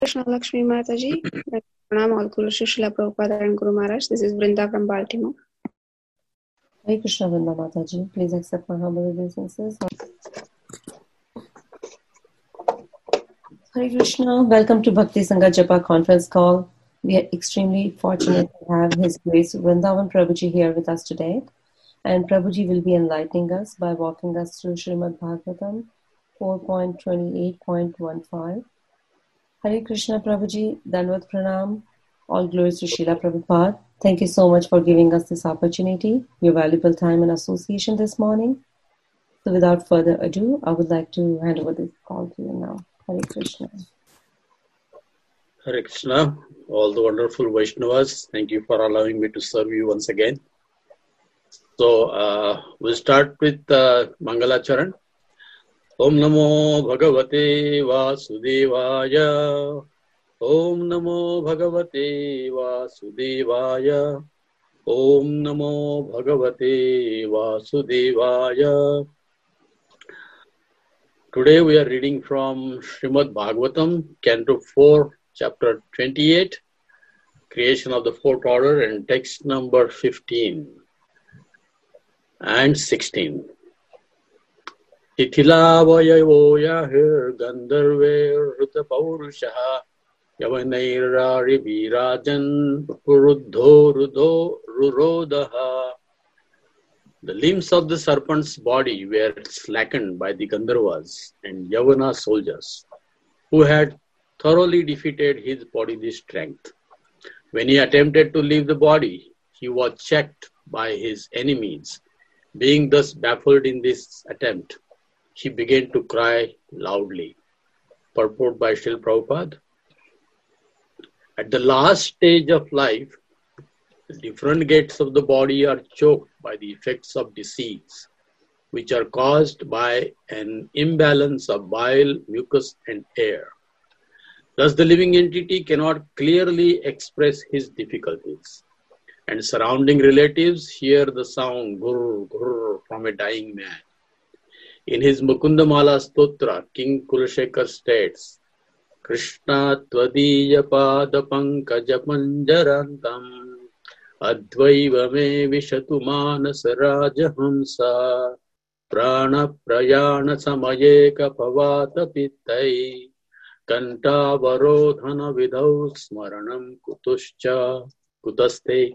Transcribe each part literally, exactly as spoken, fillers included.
Krishna Lakshmi Mataji, Pranam all Guru Srila Prabhupada and Guru Maharaj. This is Vrinda from Baltimore. Hare Krishna Vrinda Mataji, please accept my humble obeisances. Hare Krishna, welcome to Bhakti Sangha Japa conference call. We are extremely fortunate to have His Grace Vrindavan Prabhuji here with us today. And Prabhuji will be enlightening us by walking us through Srimad Bhagavatam four point twenty-eight point fifteen. Hare Krishna Prabhuji, Dandavat Pranam, all glories to Srila Prabhupada. Thank you so much for giving us this opportunity, your valuable time and association this morning. So without further ado, I would like to hand over this call to you now. Hare Krishna. Hare Krishna, all the wonderful Vaishnavas, thank you for allowing me to serve you once again. So, uh, we'll start with uh, Mangalacharan. Om Namo Bhagavate Vasudevaya. Om Namo Bhagavate Vasudevaya. Om Namo Bhagavate Vasudevaya. Today we are reading from Srimad Bhagavatam, Canto four, Chapter twenty-eight, Creation of the Fourth Order, and text number fifteen and sixteen. Tithilavayavoyahir gandharver rutapurushaha yavanairari virajan puruddho rudho rurodaha. The limbs of the serpent's body were slackened by the Gandharvas and Yavana soldiers, who had thoroughly defeated his bodily strength. When he attempted to leave the body, he was checked by his enemies. Being thus baffled in this attempt, he began to cry loudly. Purport by Srila Prabhupada. At the last stage of life, the different gates of the body are choked by the effects of disease, which are caused by an imbalance of bile, mucus, and air. Thus, the living entity cannot clearly express his difficulties, and surrounding relatives hear the sound ghurr, ghurr from a dying man. In his Mukundamala Stotra, King Kulashekar states, Krishna Tvadiya Pada Pankaja Panjarantam Advaiva me Vishatu Manasa Rajahamsa Prana Prayana Samayeka Pavata Pittai Kanta Varodhana Vidau Smaranam Kutuscha Kutaste.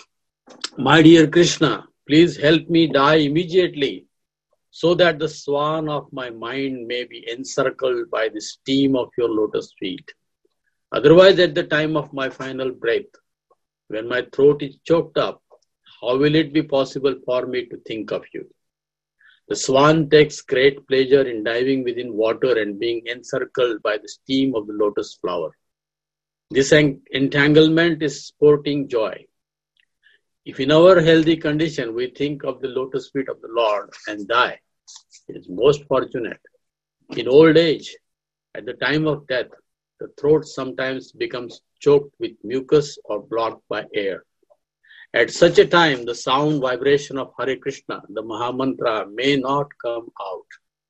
My dear Krishna, please help me die immediately, so that the swan of my mind may be encircled by the steam of your lotus feet. Otherwise, at the time of my final breath, when my throat is choked up, how will it be possible for me to think of you? The swan takes great pleasure in diving within water and being encircled by the steam of the lotus flower. This entanglement is sporting joy. If in our healthy condition we think of the lotus feet of the Lord and die, it is most fortunate. In old age, at the time of death, the throat sometimes becomes choked with mucus or blocked by air. At such a time, the sound vibration of Hare Krishna, the Mahamantra, may not come out.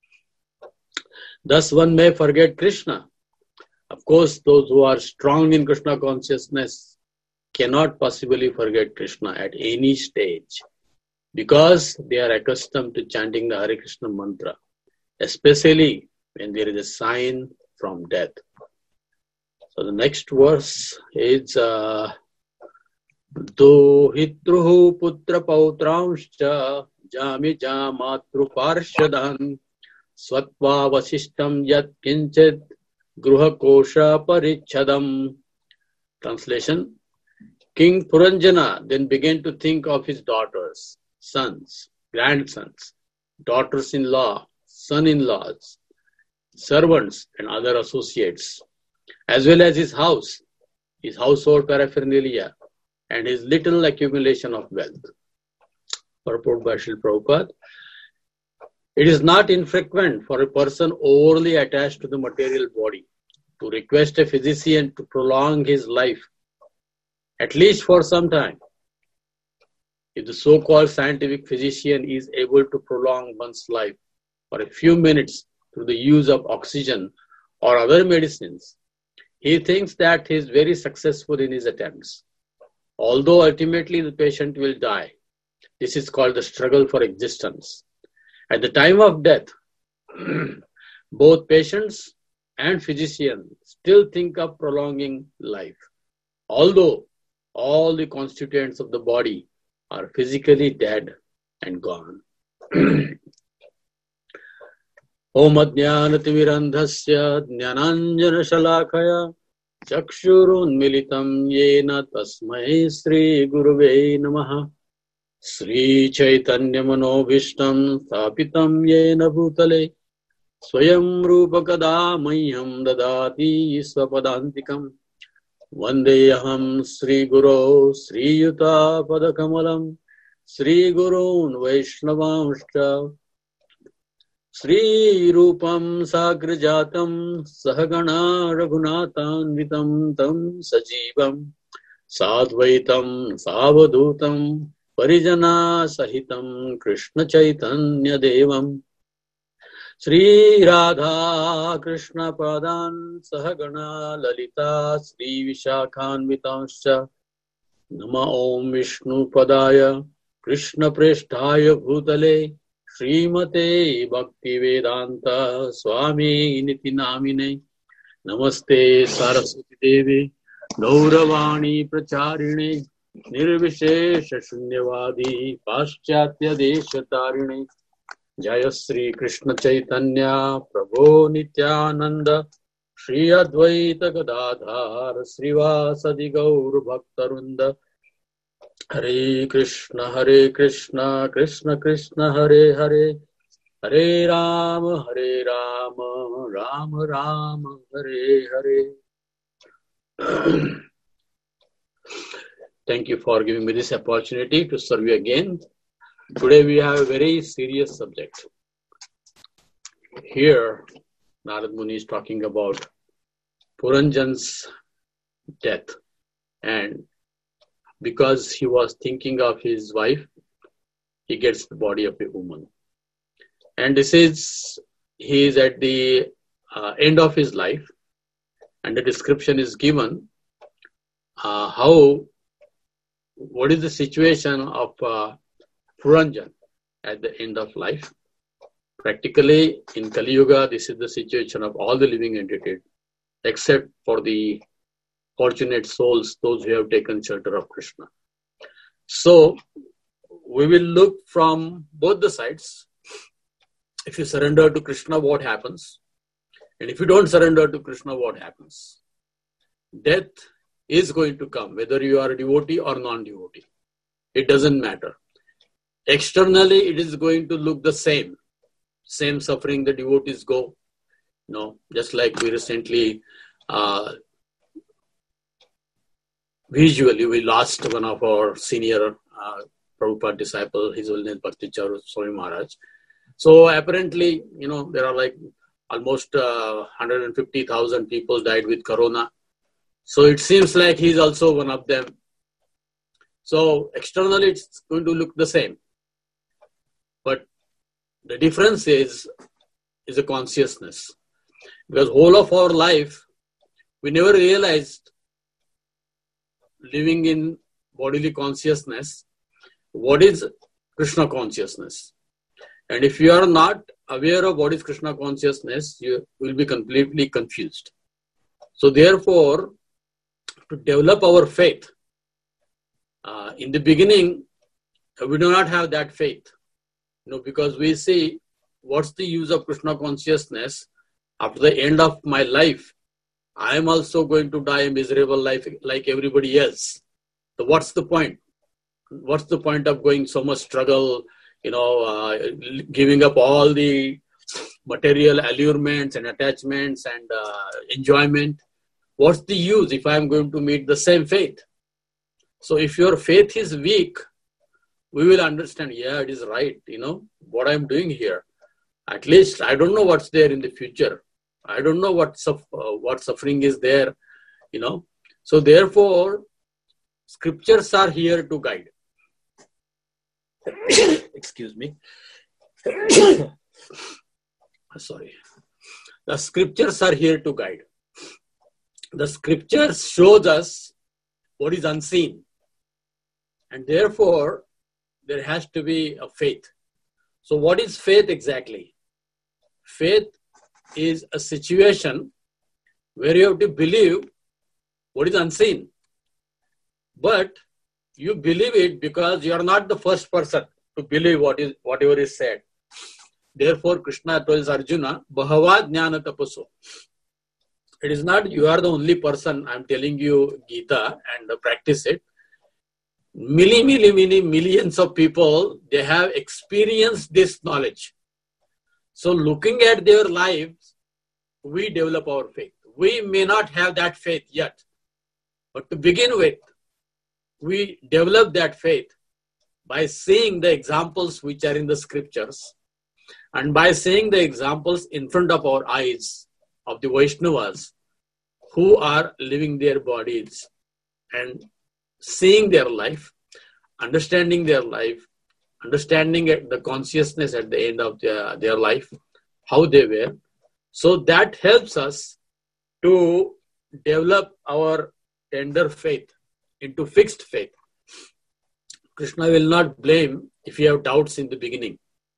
Thus one may forget Krishna. Of course, those who are strong in Krishna consciousness cannot possibly forget Krishna at any stage, because they are accustomed to chanting the Hare Krishna mantra, especially when there is a sign from death. So the next verse is uh, Dohitruhu putra pautramscha jami jamatru parshadhan svatva vasishtam yat kinchit gruha kosha parichadam. Translation. King Puranjana then began to think of his daughters, sons, grandsons, daughters-in-law, son-in-laws, servants and other associates, as well as his house, his household paraphernalia, and his little accumulation of wealth. Purport by Srila Prabhupada. It is not infrequent for a person overly attached to the material body to request a physician to prolong his life, at least for some time. If the so-called scientific physician is able to prolong one's life for a few minutes through the use of oxygen or other medicines, he thinks that he is very successful in his attempts. Although ultimately the patient will die. This is called the struggle for existence. At the time of death, both patients and physicians still think of prolonging life, although all the constituents of the body are physically dead and gone. Om Ajnanatimirandhasya Jnananjana Shalakaya Chakshurunmilitam Yena Tasmai Sri Guruve Namaha Sri Chaitanya Manobhishtam Thapitam Yena Bhutale Swayam Rupakada Mayam Dadati Swapadantikam Vandeyaham Sri Guru Sri Yuta Padakamalam Sri Gurun Vaishnavamshcha Sri Rupam Sagrajatam Sahagana Raghunathanvitam Tam Sajivam Sadvaitam Savadutam Parijana Sahitam Krishna Chaitanya Devam Sri Radha Krishna Padan Sahagana Lalita Sri Vishakhanvitamscha Nama Om Vishnu Padaya Krishna Presthaya Bhutale Srimate Bhakti Vedanta Swami Niti Namine Namaste Saraswati Devi Gauravani Pracharine Nirvishesha Shunyavadi Paschatya Deshatarine Jaya Sri Krishna Chaitanya Prabhu Nityananda Shri Advaita Gadadhar Srivasadi Gaur Bhaktarunda Hare Krishna Hare Krishna Krishna Krishna Hare Hare Hare Rama Hare Rama Rama Rama Hare Hare. Thank you for giving me this opportunity to serve you again. Today we have a very serious subject. Here Narad Muni is talking about Puranjan's death, and because he was thinking of his wife, he gets the body of a woman. And this is, he is at the uh, end of his life, and the description is given uh, how, what is the situation of uh, Puranjan at the end of life. Practically in Kali Yuga, this is the situation of all the living entities, except for the fortunate souls, those who have taken shelter of Krishna. So, we will look from both the sides. If you surrender to Krishna, what happens? And if you don't surrender to Krishna, what happens? Death is going to come, whether you are a devotee or non-devotee. It doesn't matter. Externally, it is going to look the same. Same suffering the devotees go. You know, just like we recently uh, visually, we lost one of our senior uh, Prabhupada disciple, His Holiness Bhakti Charu Swami Maharaj. So apparently, you know, there are like almost uh, one hundred fifty thousand people died with Corona. So it seems like he's also one of them. So externally, it's going to look the same. But the difference is, is a consciousness. Because whole of our life, we never realized, living in bodily consciousness, what is Krishna consciousness. And if you are not aware of what is Krishna consciousness, you will be completely confused. So therefore, to develop our faith, uh, in the beginning, we do not have that faith. You know, because we see, what's the use of Krishna consciousness? After the end of my life, I am also going to die a miserable life like everybody else. So what's the point? What's the point of going so much struggle, you know, uh, giving up all the material allurements and attachments and uh, enjoyment? What's the use if I'm going to meet the same fate? So if your faith is weak, we will understand, yeah, it is right, you know, what I'm doing here. At least I don't know what's there in the future. I don't know what, suf- uh, what suffering is there, you know. So therefore, scriptures are here to guide. Excuse me. Sorry. The scriptures are here to guide. the scriptures shows us what is unseen. And therefore, there has to be a faith. So what is faith exactly? Faith is a situation where you have to believe what is unseen. But you believe it because you are not the first person to believe what is whatever is said. Therefore, Krishna tells Arjuna, Bahava Jnana Tapaso. It is not you are the only person I am telling you Gita and uh, practice it. Milli, milli, milli, millions of people, they have experienced this knowledge. So looking at their lives, we develop our faith. We may not have that faith yet. But to begin with, we develop that faith by seeing the examples which are in the scriptures and by seeing the examples in front of our eyes of the Vaishnavas who are living their bodies and seeing their life, understanding their life, understanding the consciousness at the end of their, their life, how they were. So that helps us to develop our tender faith into fixed faith. Krishna will not blame if you have doubts in the beginning.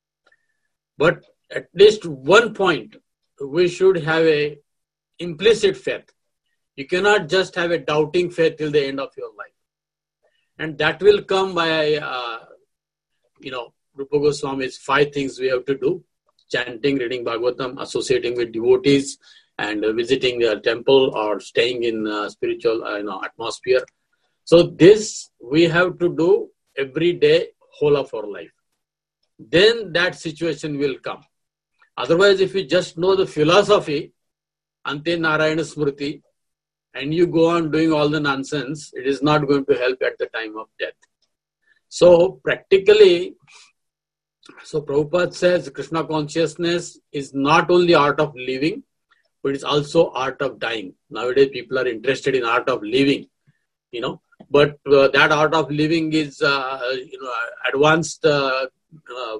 But at least one point, we should have a implicit faith. You cannot just have a doubting faith till the end of your life. And that will come by, uh, you know, Rupa Goswami's five things we have to do. Chanting, reading Bhagavatam, associating with devotees, and uh, visiting the temple or staying in uh, spiritual uh, you know, atmosphere. So this we have to do every day, whole of our life. Then that situation will come. Otherwise, if you just know the philosophy, Ante Narayana Smriti, and you go on doing all the nonsense, it is not going to help at the time of death. So practically, so Prabhupada says Krishna consciousness is not only art of living, but it's also art of dying. Nowadays, people are interested in art of living, you know, but uh, that art of living is, uh, you know, advanced, uh, uh,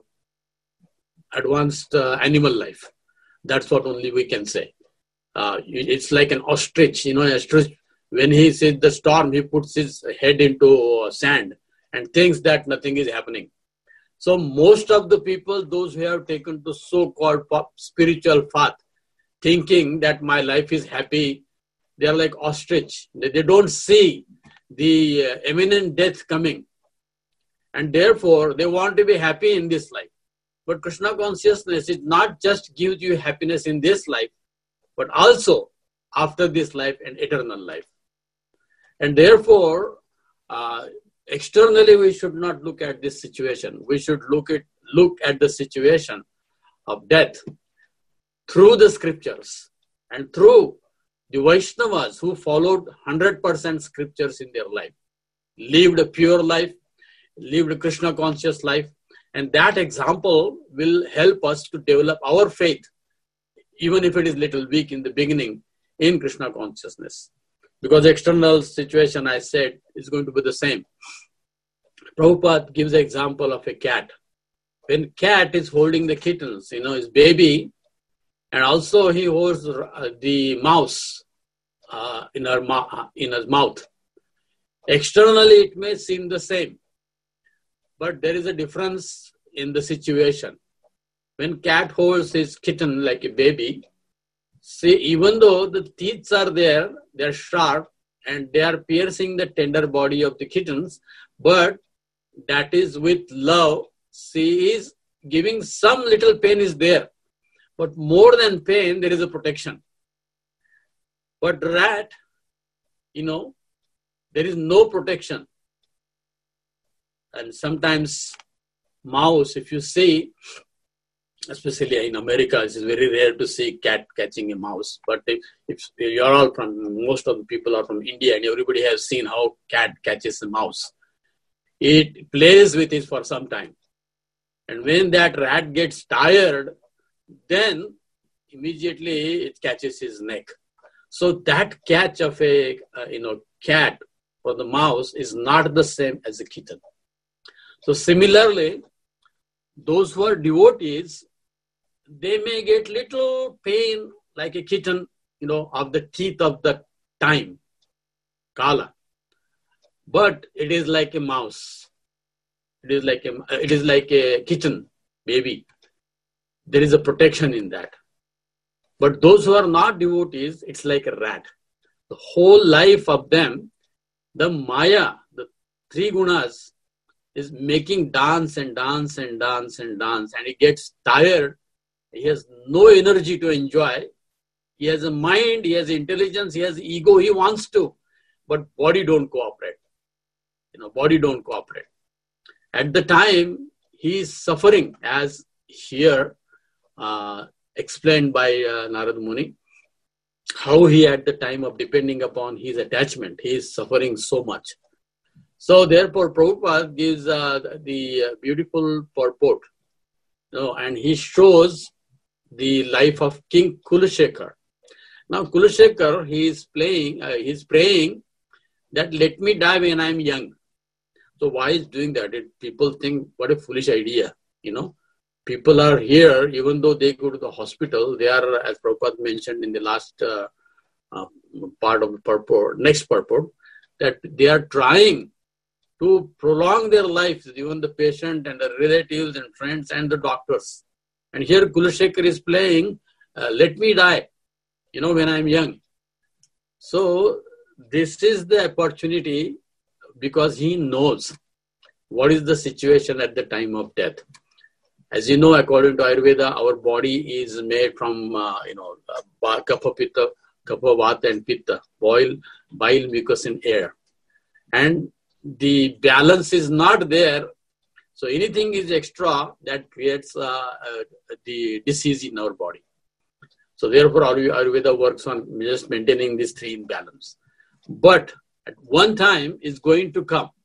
advanced uh, animal life. That's what only we can say. Uh, it's like an ostrich, you know, ostrich, when he sees the storm, he puts his head into sand and thinks that nothing is happening. So most of the people, those who have taken to so-called spiritual path, thinking that my life is happy, they are like ostrich. They, they don't see the uh, imminent death coming. And therefore, they want to be happy in this life. But Krishna consciousness is not just gives you happiness in this life, but also after this life and eternal life. And therefore, uh, externally we should not look at this situation. We should look at, look at the situation of death through the scriptures and through the Vaishnavas who followed one hundred percent scriptures in their life, lived a pure life, lived a Krishna conscious life. And that example will help us to develop our faith, even if it is little weak in the beginning, in Krishna consciousness. Because the external situation, I said, is going to be the same. Prabhupada gives an example of a cat. When cat is holding the kittens, you know, his baby, and also he holds the mouse uh, in, her ma- in his mouth. Externally, it may seem the same. But there is a difference in the situation. When cat holds his kitten like a baby, see, even though the teeth are there, they are sharp and they are piercing the tender body of the kittens, but that is with love. She is giving some little pain is there, but more than pain, there is a protection. But rat, you know, there is no protection. And sometimes mouse, if you see, especially in America, it is very rare to see cat catching a mouse. But if, if you are all from, most of the people are from India and everybody has seen how cat catches a mouse. It plays with it for some time. And when that rat gets tired, then immediately it catches his neck. So that catch of a uh, you know cat for the mouse is not the same as a kitten. So similarly, those who are devotees, they may get little pain like a kitten, you know, of the teeth of the time, kala. But it is like a mouse. It is like a, it is like a kitchen baby. There is a protection in that. But those who are not devotees, it's like a rat. The whole life of them, the Maya, the three gunas, is making dance and dance and dance and dance. And he gets tired. He has no energy to enjoy. He has a mind, he has intelligence, he has ego, he wants to. But body don't cooperate. You know, body don't cooperate. At the time, he is suffering, as here uh, explained by uh, Narad Muni, how he at the time of depending upon his attachment, he is suffering so much. So therefore, Prabhupada gives uh, the uh, beautiful purport, you know, and he shows the life of King Kulashekar. Now Kulashekar, he is playing, uh, he is praying that let me die when I am young. So why is doing that? It, people think, what a foolish idea, you know. People are here, even though they go to the hospital, they are, as Prabhupada mentioned in the last uh, uh, part of the purport, next purport, that they are trying to prolong their lives, even the patient and the relatives and friends and the doctors. And here Kulashekar is playing, uh, let me die, you know, when I'm young. So this is the opportunity, because he knows what is the situation at the time of death. As you know, according to Ayurveda, our body is made from, uh, you know, uh, kapha, pitta, kapha, vata and pitta, boil, bile, mucus and air. And the balance is not there. So anything is extra that creates uh, uh, the disease in our body. So therefore, Ayurveda works on just maintaining these three in balance. But at one time is going to come,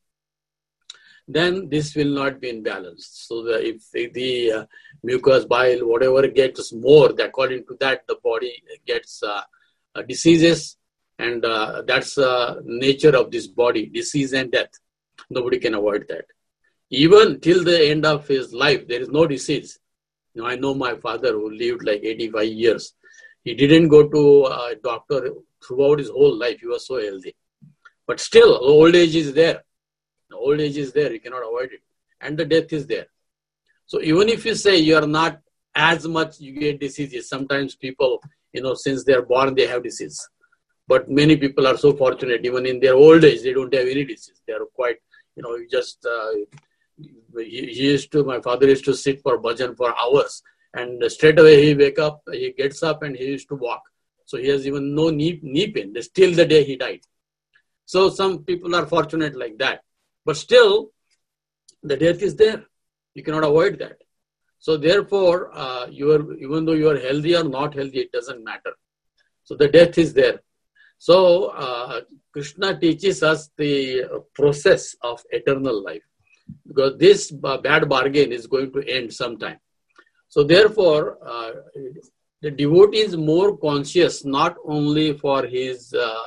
then this will not be in balance. So the, if the, the uh, mucus, bile, whatever gets more, according to that, the body gets uh, uh, diseases, and uh, that's the uh, nature of this body, disease and death. Nobody can avoid that. Even till the end of his life, there is no disease. You know, I know my father who lived like eighty-five years. He didn't go to a doctor throughout his whole life. He was so healthy. But still, old age is there. The old age is there. You cannot avoid it. And the death is there. So even if you say you are not as much, you get diseases. Sometimes people, you know, since they are born, they have disease. But many people are so fortunate, even in their old age, they don't have any disease. They are quite, you know, just, uh, he, he used to, my father used to sit for bhajan for hours. And straight away he wake up, he gets up and he used to walk. So he has even no knee, knee pain. Till the day he died. So some people are fortunate like that. But still, the death is there. You cannot avoid that. So therefore, uh, you are, even though you are healthy or not healthy, it doesn't matter. So the death is there. So uh, Krishna teaches us the process of eternal life. Because this bad bargain is going to end sometime. So therefore, uh, the devotee is more conscious not only for his uh,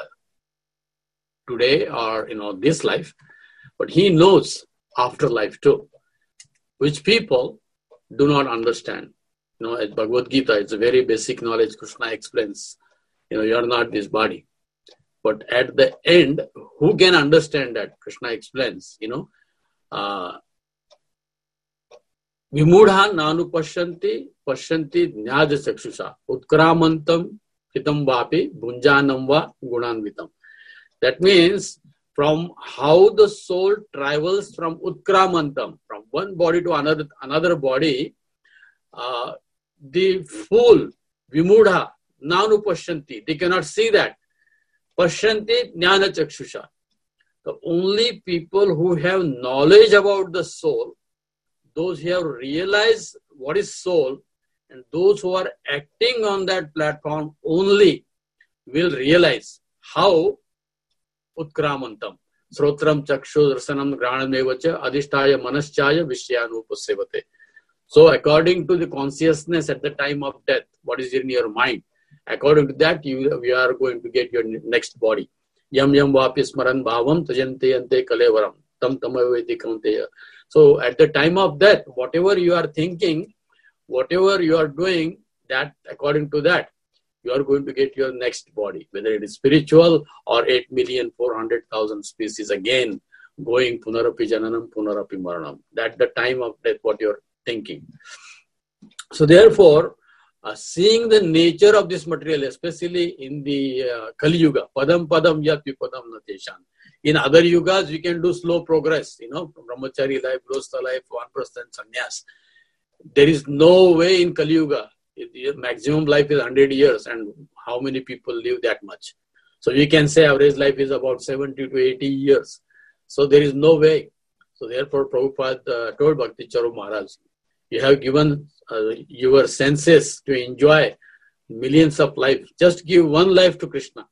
today or, you know, this life, but he knows afterlife too, which people do not understand. You know, at Bhagavad Gita, it's a very basic knowledge. Krishna explains, you know, you are not this body. But at the end, who can understand that? Krishna explains, you know, uh, Vimudha nanu pasyanti, pasyanti jnāja chakshusha, utkramantam hitam vapi, bhunjanam va gunanvitam. That means from how the soul travels from utkramantam, from one body to another another body, uh, the fool, vimudha, nanu pasyanti, they cannot see that. Pasyanti jnana chakshusha. The only people who have knowledge about the soul, those who have realized what is soul, and those who are acting on that platform only will realize how utkramantam, srotram chakshu rasanam granamevacha adhishtaya manaschaya vishyanupasevate. So according to the consciousness at the time of death, what is in your mind, according to that, you, you are going to get your next body. Yam yam vapi smaran bhavam tajante ante kalevaram tam tamaveti kaunteya. So at the time of death, whatever you are thinking, whatever you are doing, that according to that, you are going to get your next body, whether it is spiritual or eight million four hundred thousand species again going punarapi jananam, punarapi maranam. That's the time of death, what you're thinking. So therefore, uh, seeing the nature of this material, especially in the uh, Kali Yuga, padam padam yat vipadam nateshan. In other yugas, we can do slow progress, you know, brahmachari life, grostha life, one percent sannyas. There is no way in Kali Yuga. The maximum life is one hundred years, and how many people live that much? So we can say average life is about seventy to eighty years. So there is no way. So therefore, Prabhupada uh, told Bhakti Charu Maharaj, you have given uh, your senses to enjoy millions of life. Just give one life to Krishna.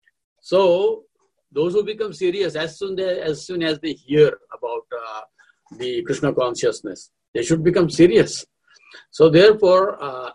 So those who become serious, as soon as, as, soon as they hear about uh, the Krishna consciousness, they should become serious. So therefore, uh,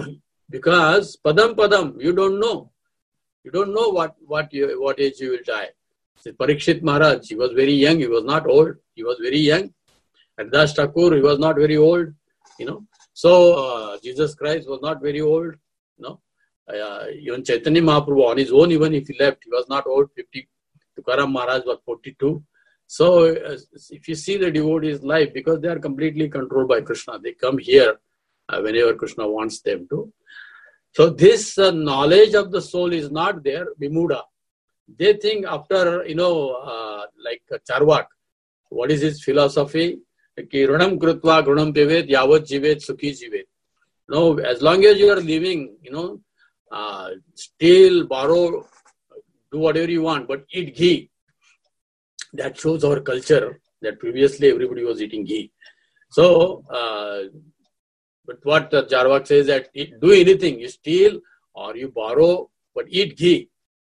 because padam padam, you don't know. You don't know what, what, you, what age you will die. So Parikshit Maharaj, he was very young, he was not old. He was very young. Haridas Thakur, he was not very old. You know. So uh, Jesus Christ was not very old. You know. Uh, even Chaitanya Mahaprabhu on his own, even if he left, he was not old, fifty. Tukaram Maharaj was forty-two. So uh, if you see the devotees' life, because they are completely controlled by Krishna, they come here uh, whenever Krishna wants them to. So this uh, knowledge of the soul is not there, Vimuda. They think after, you know, uh, like uh, Charvak, what is his philosophy? Ki runam krutva grunam pivet yavat jivet sukhi jivet. No, as long as you are living, you know, uh, steal, borrow, do whatever you want, but eat ghee. That shows our culture that previously everybody was eating ghee. So, uh, but what uh, Charvak says that eat, do anything, you steal or you borrow, but eat ghee.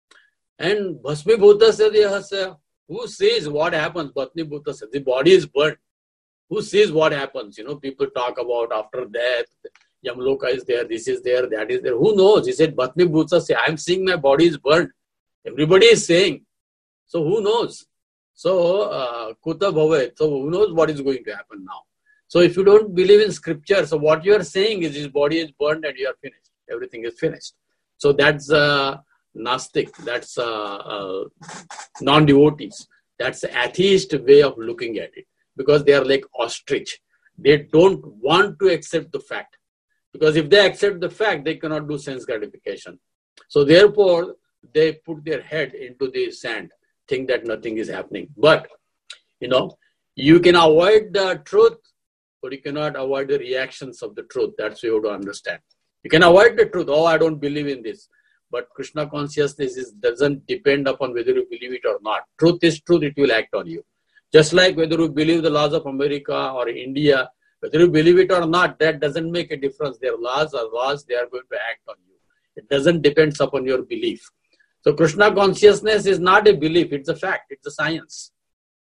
And Bhasmi Bhuta says, who sees what happens? Bhasmi Bhuta says, the body is burnt. Who sees what happens? You know, people talk about after death, Yamloka is there, this is there, that is there. Who knows? He said, Bhasmi Bhuta says, I am seeing my body is burnt. Everybody is saying. So who knows? So, uh, Kuta Bhavet. So who knows what is going to happen now? So if you don't believe in scripture, so what you are saying is his body is burnt and you are finished. Everything is finished. So that's uh, Gnostic. That's uh, uh, non-devotees. That's the atheist way of looking at it. Because they are like ostrich. They don't want to accept the fact. Because if they accept the fact, they cannot do sense gratification. So therefore, they put their head into the sand, think that nothing is happening. But, you know, you can avoid the truth, but you cannot avoid the reactions of the truth. That's what you have to understand. You can avoid the truth. Oh, I don't believe in this. But Krishna consciousness is, doesn't depend upon whether you believe it or not. Truth is truth, it will act on you. Just like whether you believe the laws of America or India, whether you believe it or not, that doesn't make a difference. Their laws are laws, they are going to act on you. It doesn't depend upon your belief. So Krishna consciousness is not a belief, it's a fact, it's a science.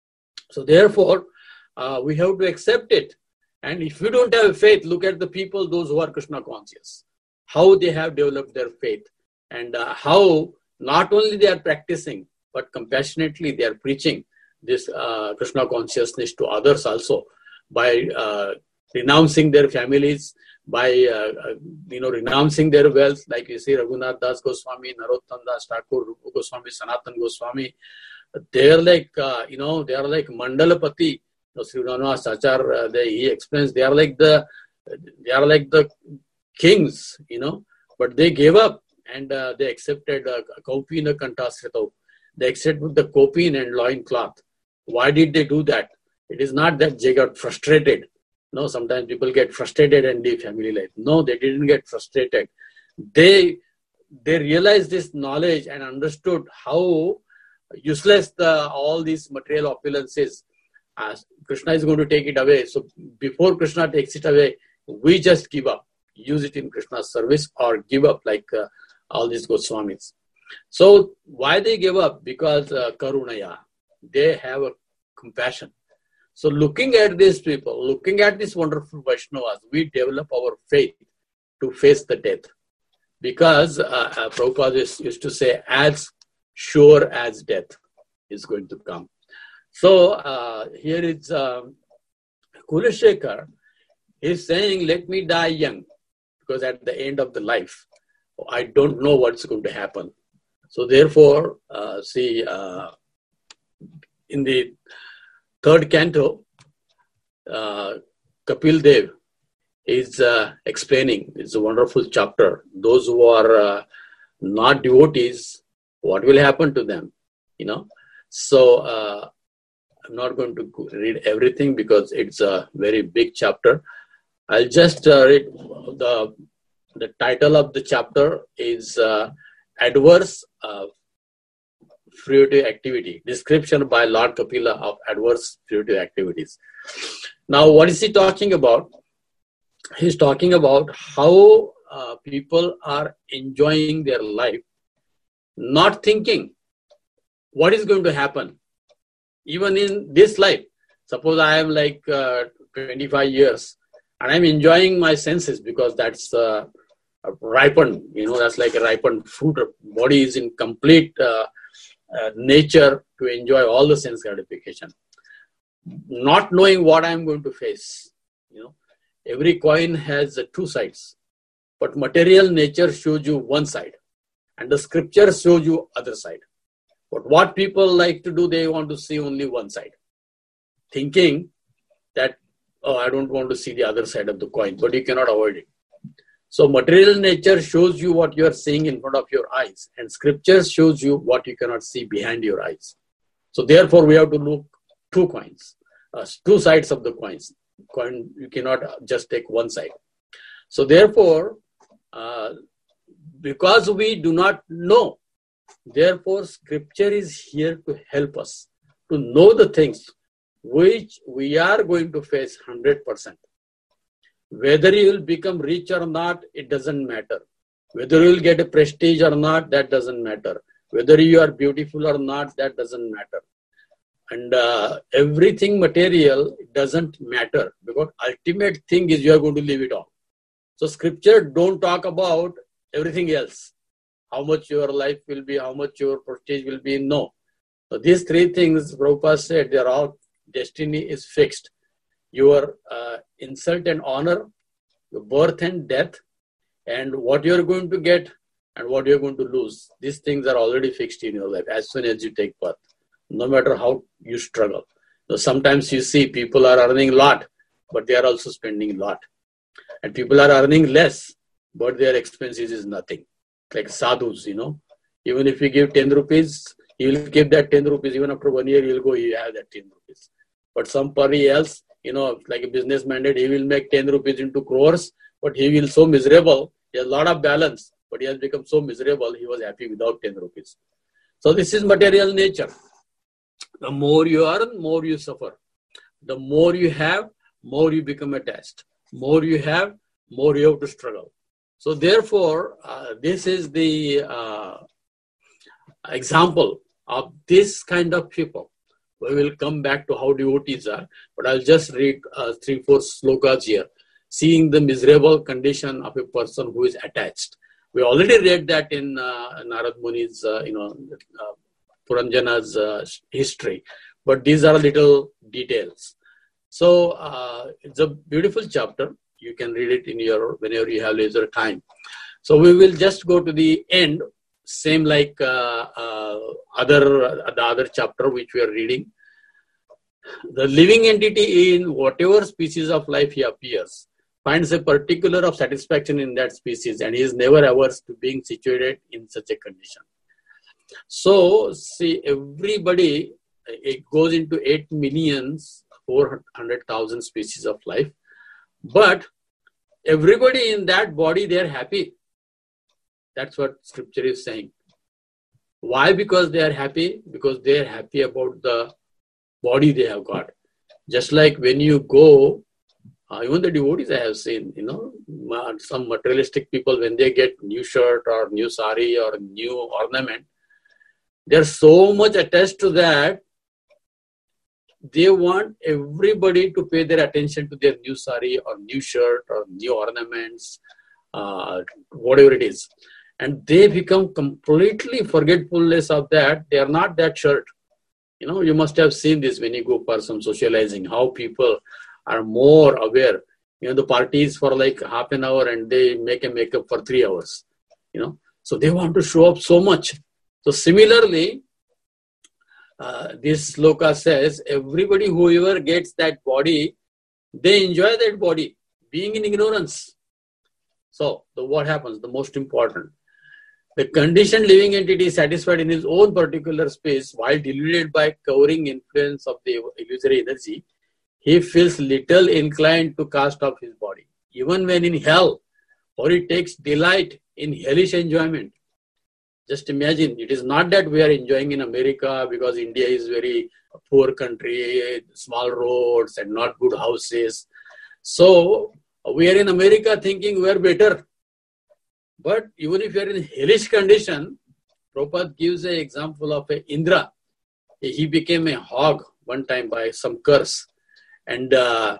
So therefore, uh, we have to accept it. And if you don't have faith, look at the people, those who are Krishna conscious, how they have developed their faith and uh, how not only they are practicing, but compassionately they are preaching this uh, Krishna consciousness to others also by uh, renouncing their families, by uh, uh, you know renouncing their wealth, like you see Raghunath Das Goswami, Narottam Das Thakur, Rupa Goswami, Sanatan Goswami. They are like uh, you know they are like Mandalapati. No, Sri Ranivas Achar, uh, they, he explains they are like the they are like the kings, you know, but they gave up and uh, they accepted uh, Kaupina Kantasritav. They accepted the kopin and loincloth. Why did they do that? It is not that they got frustrated. No, sometimes people get frustrated and leave family life. No, they didn't get frustrated. They they realized this knowledge and understood how useless the all these material opulences. Uh, Krishna is going to take it away. So before Krishna takes it away, we just give up. Use it in Krishna's service or give up like uh, all these Goswamis. So why they give up? Because uh, Karunaya. They have a compassion. So looking at these people, looking at these wonderful Vaishnavas, we develop our faith to face the death. Because uh, uh, Prabhupada used to say, as sure as death is going to come. So uh, here is um, Kulashekar is saying, let me die young. Because at the end of the life, I don't know what's going to happen. So therefore, uh, see, uh, in the third canto, uh, Kapil Dev is uh, explaining, it's a wonderful chapter. Those who are uh, not devotees, what will happen to them? You know, so uh, I'm not going to read everything because it's a very big chapter. I'll just uh, read the the title of the chapter is uh, Adverse uh, Fruitive Activity, description by Lord Kapila of adverse fruitive activities. Now, what is he talking about? He's talking about how uh, people are enjoying their life, not thinking what is going to happen. Even in this life, suppose I am like uh, twenty-five years and I'm enjoying my senses because that's uh, ripened, you know, that's like a ripened fruit. Body is in complete uh, uh, nature to enjoy all the sense gratification. Not knowing what I'm going to face, you know. Every coin has uh, two sides, but material nature shows you one side and the scripture shows you other side. But what people like to do, they want to see only one side, thinking that, oh, I don't want to see the other side of the coin, but you cannot avoid it. So material nature shows you what you are seeing in front of your eyes, and scripture shows you what you cannot see behind your eyes. So therefore, we have to look two coins, uh, two sides of the coins. Coin, you cannot just take one side. So therefore, uh, because we do not know, therefore scripture is here to help us to know the things which we are going to face one hundred percent. Whether you will become rich or not, it doesn't matter. Whether you will get a prestige or not, that doesn't matter. Whether you are beautiful or not, that doesn't matter. And uh, everything material doesn't matter, because ultimate thing is you are going to leave it all. So scripture don't talk about everything else. How much your life will be, how much your prestige will be, no. So these three things, Prabhupada said, they are all, destiny is fixed. Your uh, insult and honor, your birth and death, and what you are going to get and what you are going to lose. These things are already fixed in your life as soon as you take birth, no matter how you struggle. So sometimes you see people are earning a lot, but they are also spending a lot. And people are earning less, but their expenses is nothing. Like sadhus, you know. Even if you give ten rupees, he will give that ten rupees. Even after one year, he will go, he have that ten rupees. But somebody else, you know, like a business mandate, he will make ten rupees into crores, but he will so miserable. He has a lot of balance, but he has become so miserable, he was happy without ten rupees. So this is material nature. The more you earn, more you suffer. The more you have, more you become attached. More you have, more you have to struggle. So therefore, uh, this is the uh, example of this kind of people. We will come back to how devotees are, but I'll just read uh, three, four slokas here. Seeing the miserable condition of a person who is attached. We already read that in uh, Narad Muni's, uh, you know, uh, Puranjana's uh, history, but these are little details. So uh, it's a beautiful chapter. You can read it in your whenever you have leisure time. So we will just go to the end, same like uh, uh, other uh, the other chapter which we are reading. The living entity in whatever species of life he appears finds a particular of satisfaction in that species, and he is never averse to being situated in such a condition. So see, everybody, it goes into eight millions four hundred thousand species of life. But everybody in that body, they are happy. That's what scripture is saying. Why? Because they are happy? Because they are happy about the body they have got. Just like when you go, uh, even the devotees I have seen, you know, some materialistic people, when they get new shirt or new sari or new ornament, they are so much attached to that. They want everybody to pay their attention to their new sari or new shirt or new ornaments, uh, whatever it is. And they become completely forgetfulness of that. They are not that shirt. You know, you must have seen this when you go for some socializing, how people are more aware. You know, the parties for like half an hour and they make a makeup for three hours. you know. So they want to show up so much. So similarly, uh, this sloka says, everybody, whoever gets that body, they enjoy that body, being in ignorance. So the, what happens? The most important. The conditioned living entity is satisfied in his own particular space while deluded by covering influence of the illusory energy. He feels little inclined to cast off his body. Even when in hell, or he takes delight in hellish enjoyment. Just imagine, it is not that we are enjoying in America because India is very poor country, small roads and not good houses. So we are in America thinking we are better. But even if you are in hellish condition, Prabhupada gives an example of a Indra. He became a hog one time by some curse. And uh,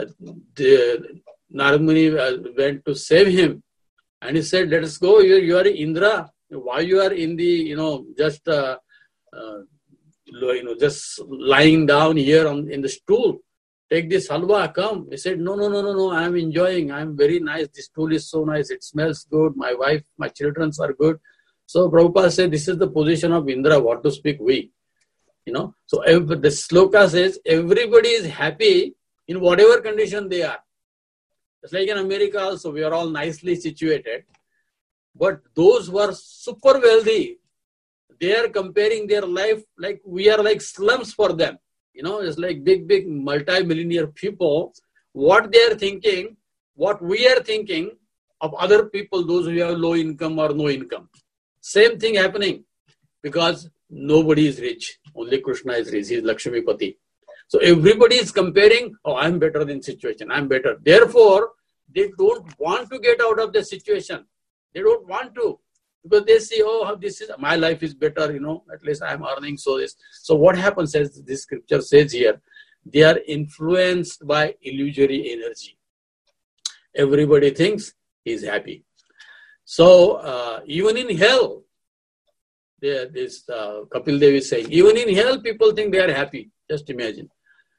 the Narad Muni went to save him. And he said, let us go, you, you are Indra. Why you are in the, you know, just, uh, uh, you know, just lying down here on in the stool? Take this halwa, come. He said, no, no, no, no, no, I am enjoying. I am very nice. This stool is so nice. It smells good. My wife, my children are good. So Prabhupada said, this is the position of Indra. What to speak we? You know, so if the sloka says, everybody is happy in whatever condition they are. It's like in America also, we are all nicely situated. But those who are super wealthy, they are comparing their life like we are like slums for them. You know, it's like big, big multi-millionaire people. What they are thinking, what we are thinking of other people, those who have low income or no income. Same thing happening because nobody is rich. Only Krishna is rich. He is Lakshmipati. So everybody is comparing, oh, I'm better than situation. I'm better. Therefore, they don't want to get out of the situation. They don't want to. Because they see, oh, this is my life is better, you know, at least I'm earning so this. So what happens, as this scripture says here, they are influenced by illusory energy. Everybody thinks he's happy. So uh, even in hell, they, this uh, Kapil Dev is saying, even in hell, people think they are happy. Just imagine.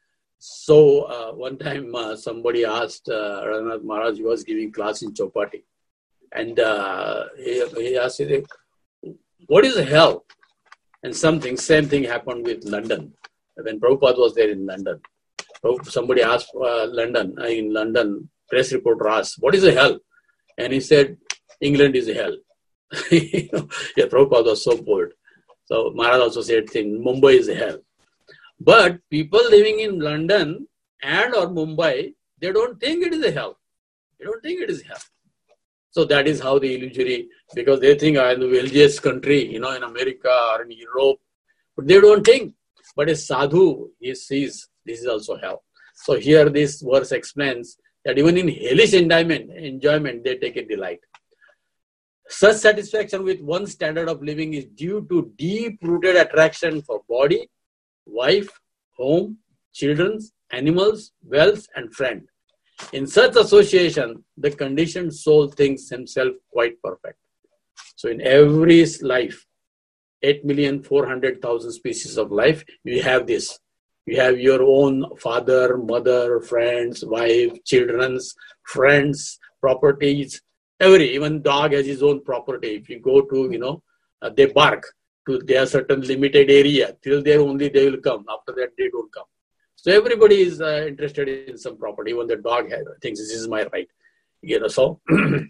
So uh, one time uh, somebody asked uh, Raghunath Maharaj, he was giving class in Chowpatty. And uh, he, he asked, what is hell? And something, same thing happened with London. When Prabhupada was there in London, somebody asked uh, London, uh, in London, press reporter asked, what is a hell? And he said, England is a hell. Yeah, Prabhupada was so bold. So Maharaj also said, Mumbai is a hell. But people living in London and or Mumbai, they don't think it is a hell. They don't think it is hell. So that is how the illusory, because they think I am the wealthiest country, you know, in America or in Europe. But they don't think. But a sadhu, he sees this is also hell. So here this verse explains that even in hellish enjoyment, enjoyment, they take a delight. Such satisfaction with one standard of living is due to deep-rooted attraction for body, wife, home, children, animals, wealth, and friend. In such association, the conditioned soul thinks himself quite perfect. So in every life, eight million four hundred thousand species of life, you have this. You have your own father, mother, friends, wife, children's, friends, properties, every, even dog has his own property. If you go to, you know, uh, they bark to their certain limited area. Till there only they will come. After that, they don't come. So everybody is uh, interested in some property. Even the dog has, thinks this is my right. You know, so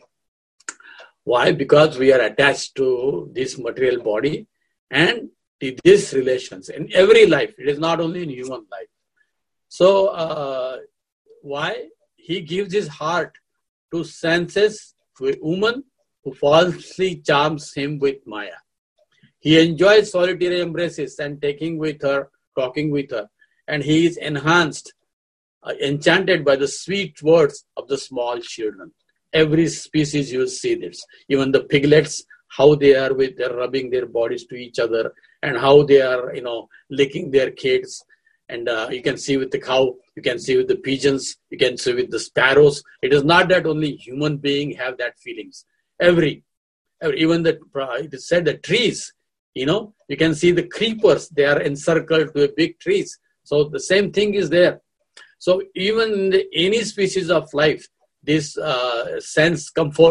why? Because we are attached to this material body and to these relations in every life. It is not only in human life. So uh, why? He gives his heart to senses, to a woman who falsely charms him with Maya. He enjoys solitary embraces and taking with her, talking with her. And he is enhanced, uh, enchanted by the sweet words of the small children. Every species you see this. Even the piglets, how they are with their rubbing their bodies to each other, and how they are, you know, licking their kids. And uh, you can see with the cow, you can see with the pigeons, you can see with the sparrows. It is not that only human beings have that feelings. Every, every even the it is said the trees, you know, you can see the creepers. They are encircled to a big trees. So the same thing is there. So even in the, any species of life, this uh, sense comfort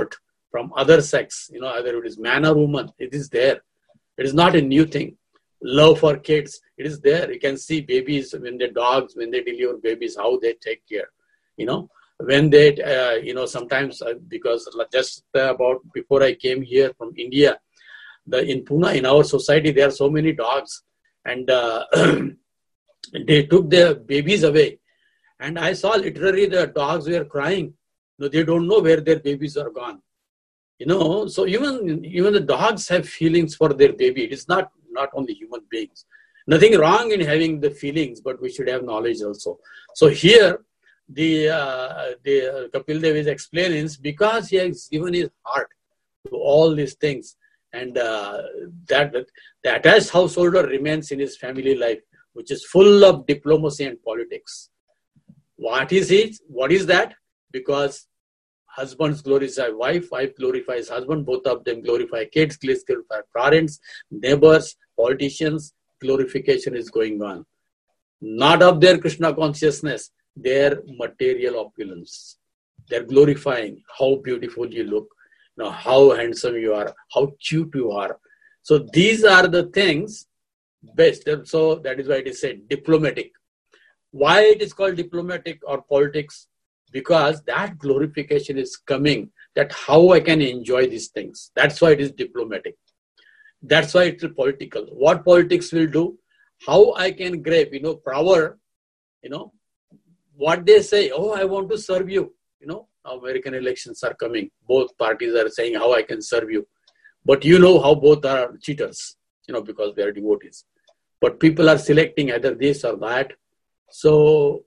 from other sex, you know, either it is man or woman, it is there. It is not a new thing. Love for kids, it is there. You can see babies, when they dogs, when they deliver babies, how they take care, you know. When they, uh, you know, sometimes, uh, because just uh, about before I came here from India, the in Pune, in our society, there are so many dogs. And uh, they took their babies away. And I saw literally the dogs were crying. No, they don't know where their babies are gone. You know, so even, even the dogs have feelings for their baby. It is not, not only human beings. Nothing wrong in having the feelings, but we should have knowledge also. So here, the, uh, the uh, Kapil Dev is explaining because he has given his heart to all these things. And uh, that the attached householder remains in his family life, which is full of diplomacy and politics. What is it? What is that? Because husbands glorify wife, wife glorifies husband, both of them glorify kids, kids glorify parents, neighbors, politicians. Glorification is going on. Not of their Krishna consciousness, their material opulence. They're glorifying how beautiful you look, you know, how handsome you are, how cute you are. So these are the things best. So that is why it is said diplomatic. Why it is called diplomatic or politics? Because that glorification is coming, that how I can enjoy these things. That's why it is diplomatic. That's why it's political. What politics will do? How I can grab, you know, power, you know, what they say, oh, I want to serve you. You know, American elections are coming. Both parties are saying how I can serve you. But you know how both are cheaters, you know, because they are devotees. But people are selecting either this or that. So,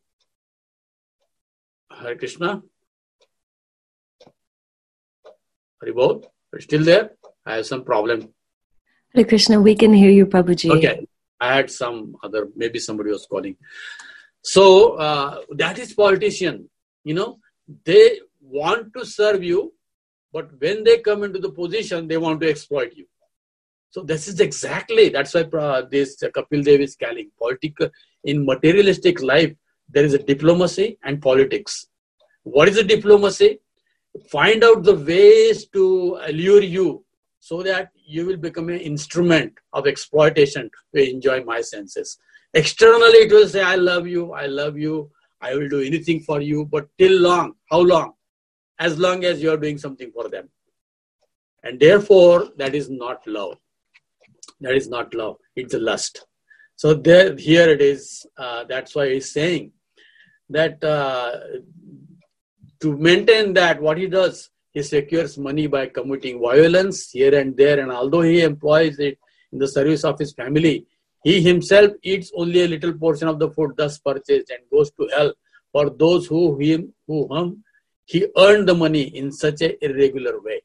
Hare Krishna. Haribol, are you still there? I have some problem. Hare Krishna, we can hear you, Prabhuji. Okay. I had some other, maybe somebody was calling. So, uh, that is politician. You know, they want to serve you, but when they come into the position, they want to exploit you. So this is exactly, that's why uh, this uh, Kapil Dev is calling political. In materialistic life, there is a diplomacy and politics. What is the diplomacy? Find out the ways to allure you so that you will become an instrument of exploitation to enjoy my senses. Externally, it will say, I love you, I love you, I will do anything for you, but till long, how long? As long as you are doing something for them. And therefore, that is not love. That is not love. It's a lust. So there, here it is. Uh, that's why he's saying that uh, to maintain that, what he does, he secures money by committing violence here and there. And although he employs it in the service of his family, he himself eats only a little portion of the food thus purchased and goes to hell for those who him who whom he earned the money in such an irregular way.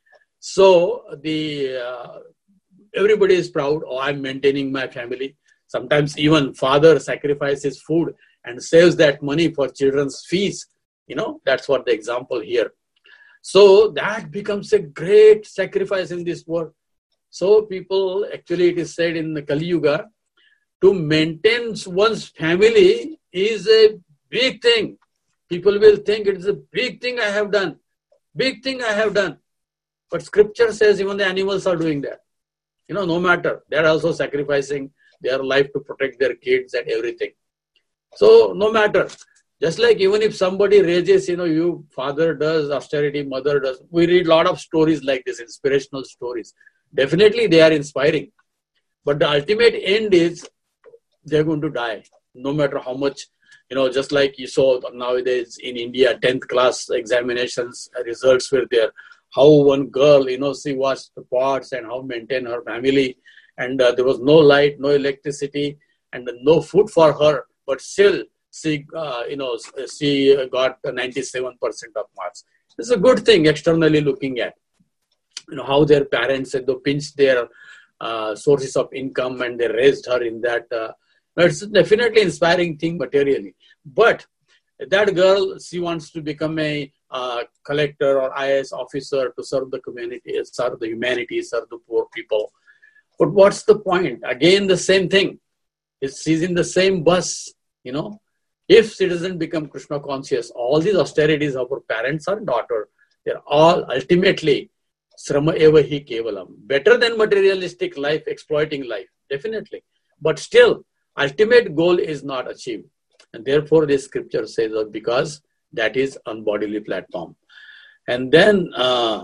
So the uh, everybody is proud. Oh, I'm maintaining my family. Sometimes even father sacrifices food and saves that money for children's fees. You know, that's what the example here. So that becomes a great sacrifice in this world. So people, actually it is said in the Kali Yuga, to maintain one's family is a big thing. People will think it is a big thing I have done. Big thing I have done. But scripture says even the animals are doing that. You know, no matter. They are also sacrificing their life to protect their kids and everything. So no matter. Just like even if somebody raises, you know, you, father does austerity, mother does. We read a lot of stories like this, inspirational stories. Definitely they are inspiring. But the ultimate end is they're going to die. No matter how much, you know, just like you saw nowadays in India, tenth class examinations results were there. How one girl, you know, she washed the pots and how maintain her family. And uh, there was no light, no electricity, and no food for her. But still, she, uh, you know, she got ninety-seven percent of marks. It's a good thing externally looking at. You know, how their parents, they pinched their uh, sources of income and they raised her in that. Uh, it's definitely inspiring thing materially. But that girl, she wants to become a uh, collector or I A S officer to serve the community, serve the humanity, serve the poor people. But what's the point? Again, the same thing. She's in the same bus, you know. If she doesn't become Krishna conscious, all these austerities of her parents or daughter, They're all ultimately srama eva hi kevalam. Better than materialistic life, exploiting life, definitely. But still, ultimate goal is not achieved. And therefore, this scripture says that because that is unbodily platform. And then, uh,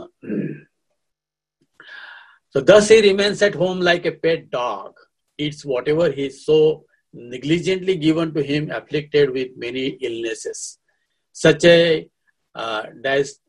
so thus he remains at home like a pet dog, eats whatever he is so negligently given to him, afflicted with many illnesses, such a uh, dis,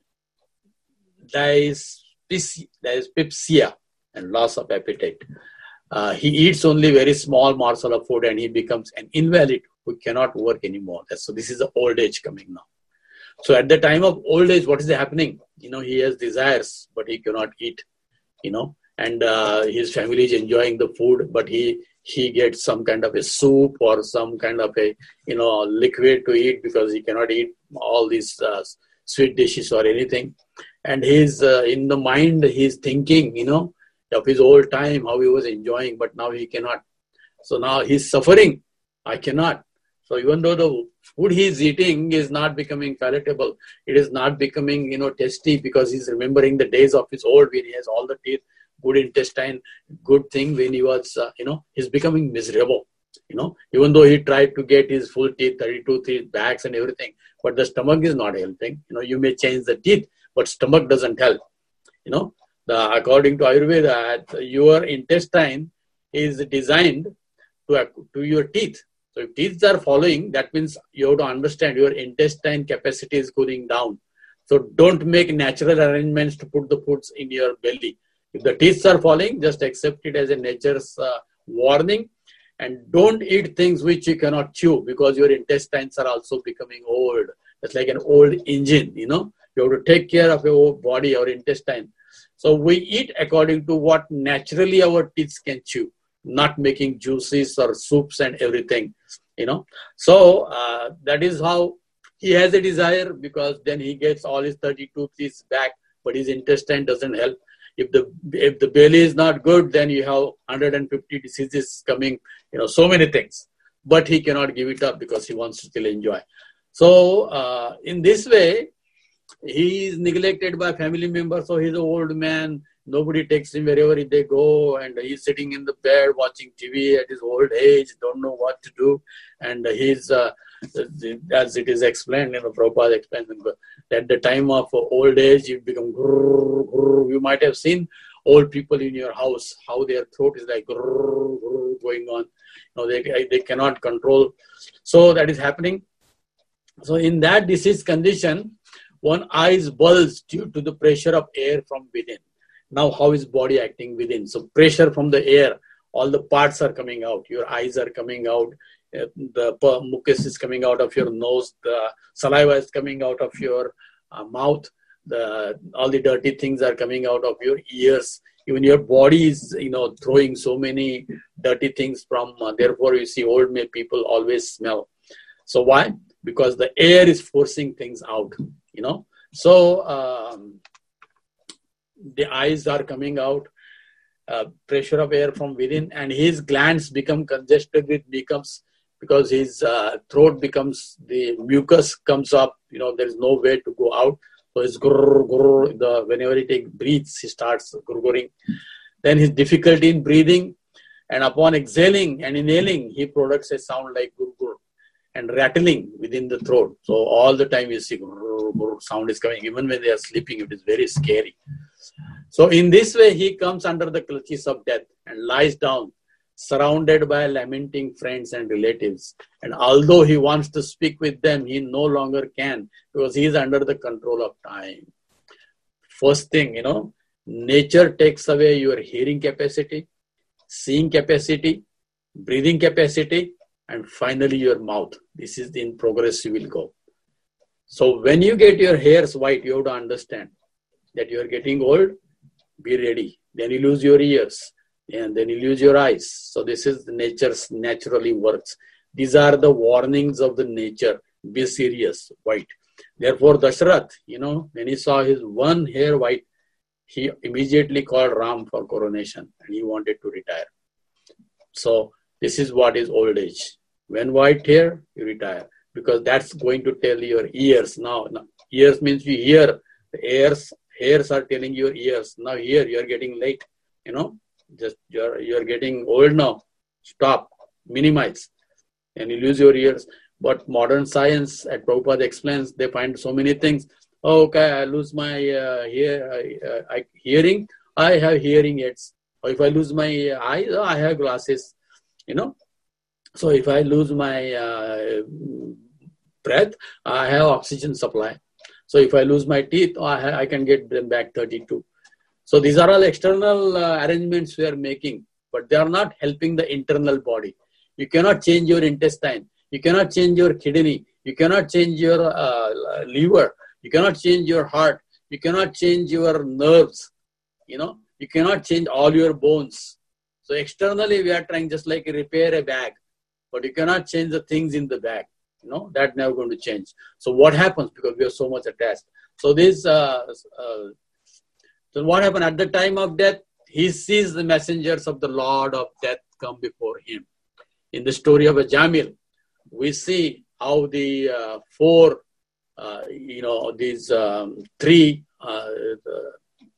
dis, dyspepsia and loss of appetite. Uh, he eats only very small morsel of food and he becomes an invalid who cannot work anymore. So this is the old age coming now. So at the time of old age, what is happening? You know, he has desires, but he cannot eat, you know, and uh, his family is enjoying the food, but he he gets some kind of a soup or some kind of a, you know, liquid to eat because he cannot eat all these uh, sweet dishes or anything. And he's uh, in the mind, he's thinking, you know, of his old time, how he was enjoying, but now he cannot. So now he's suffering. I cannot. So even though the food he's eating is not becoming palatable, it is not becoming, you know, tasty because he's remembering the days of his old when he has all the teeth, good intestine, good thing when he was, uh, you know, he's becoming miserable, you know, even though he tried to get his full teeth, thirty-two teeth, backs and everything, but the stomach is not helping. You know, you may change the teeth, but stomach doesn't help, you know. The, according to Ayurveda, your intestine is designed to, to your teeth. So if teeth are following, that means you have to understand your intestine capacity is going down. So don't make natural arrangements to put the foods in your belly. If the teeth are falling, just accept it as a nature's uh, warning and don't eat things which you cannot chew because your intestines are also becoming old. It's like an old engine, you know. You have to take care of your body or intestine. So we eat according to what naturally our teeth can chew, not making juices or soups and everything, you know. So uh, that is how he has a desire because then he gets all his thirty-two teeth back, but his intestine doesn't help. If the if the belly is not good, then you have one hundred fifty diseases coming, you know, so many things. But he cannot give it up because he wants to still enjoy. So uh, in this way, he is neglected by family members. So he's an old man. Nobody takes him wherever they go. And he's sitting in the bed watching T V at his old age, don't know what to do. And he's, uh, as it is explained, you know, Prabhupada explained, at the time of old age, you become, grrr, grrr. You might have seen old people in your house, how their throat is like grrr, grrr, going on. You know, they, they cannot control. So that is happening. So in that disease condition, one eye is bulged due to the pressure of air from within. Now, how is body acting within? So pressure from the air, all the parts are coming out. Your eyes are coming out. Uh, the mucus is coming out of your nose. The saliva is coming out of your uh, mouth. The all the dirty things are coming out of your ears. Even your body is, you know, throwing so many dirty things from. Uh, therefore, you see old people always smell. So why? Because the air is forcing things out, you know. So um, the eyes are coming out, uh, pressure of air from within, and his glands become congested with becomes because his uh, throat becomes, the mucus comes up, you know, there is no way to go out. So his grrr, grrr, the, whenever he takes breathes, he starts gurgling. Then his difficulty in breathing, and upon exhaling and inhaling, he products a sound like gurgur and rattling within the throat. So all the time you see grrr, grrr, sound is coming. Even when they are sleeping, it is very scary. So in this way, he comes under the clutches of death and lies down, surrounded by lamenting friends and relatives. And although he wants to speak with them, he no longer can because he is under the control of time. First thing, you know, nature takes away your hearing capacity, seeing capacity, breathing capacity, and finally your mouth. This is in progress you will go. So when you get your hairs white, you have to understand that you are getting old, be ready. Then you lose your ears. And then you lose your eyes. So this is the nature's naturally works. These are the warnings of the nature. Be serious, white. Therefore, Dashrath, you know, when he saw his one hair white, he immediately called Ram for coronation and he wanted to retire. So this is what is old age. When white hair, you retire because that's going to tell your ears now. now ears means you hear The ears, hairs are telling your ears, now here you are getting late, you know, just you're, you're getting old now. Stop, minimize, and you lose your ears. But modern science, at Prabhupada explains, they find so many things. Oh, okay, I lose my uh, hear, uh, I, hearing, I have hearing aids. Or if I lose my eyes, I have glasses, you know. So if I lose my uh, breath, I have oxygen supply. So if I lose my teeth, I, ha- I can get them back thirty-two. So these are all external uh, arrangements we are making, but they are not helping the internal body. You cannot change your intestine. You cannot change your kidney. You cannot change your uh, liver. You cannot change your heart. You cannot change your nerves. You know, you cannot change all your bones. So externally, we are trying just like repair a bag, but you cannot change the things in the bag. You know, that's never going to change. So what happens? Because we are so much attached. So this, uh, uh, so what happened at the time of death? He sees the messengers of the Lord of Death come before him. In the story of Ajamil, we see how the uh, four, uh, you know, these um, three, uh, the,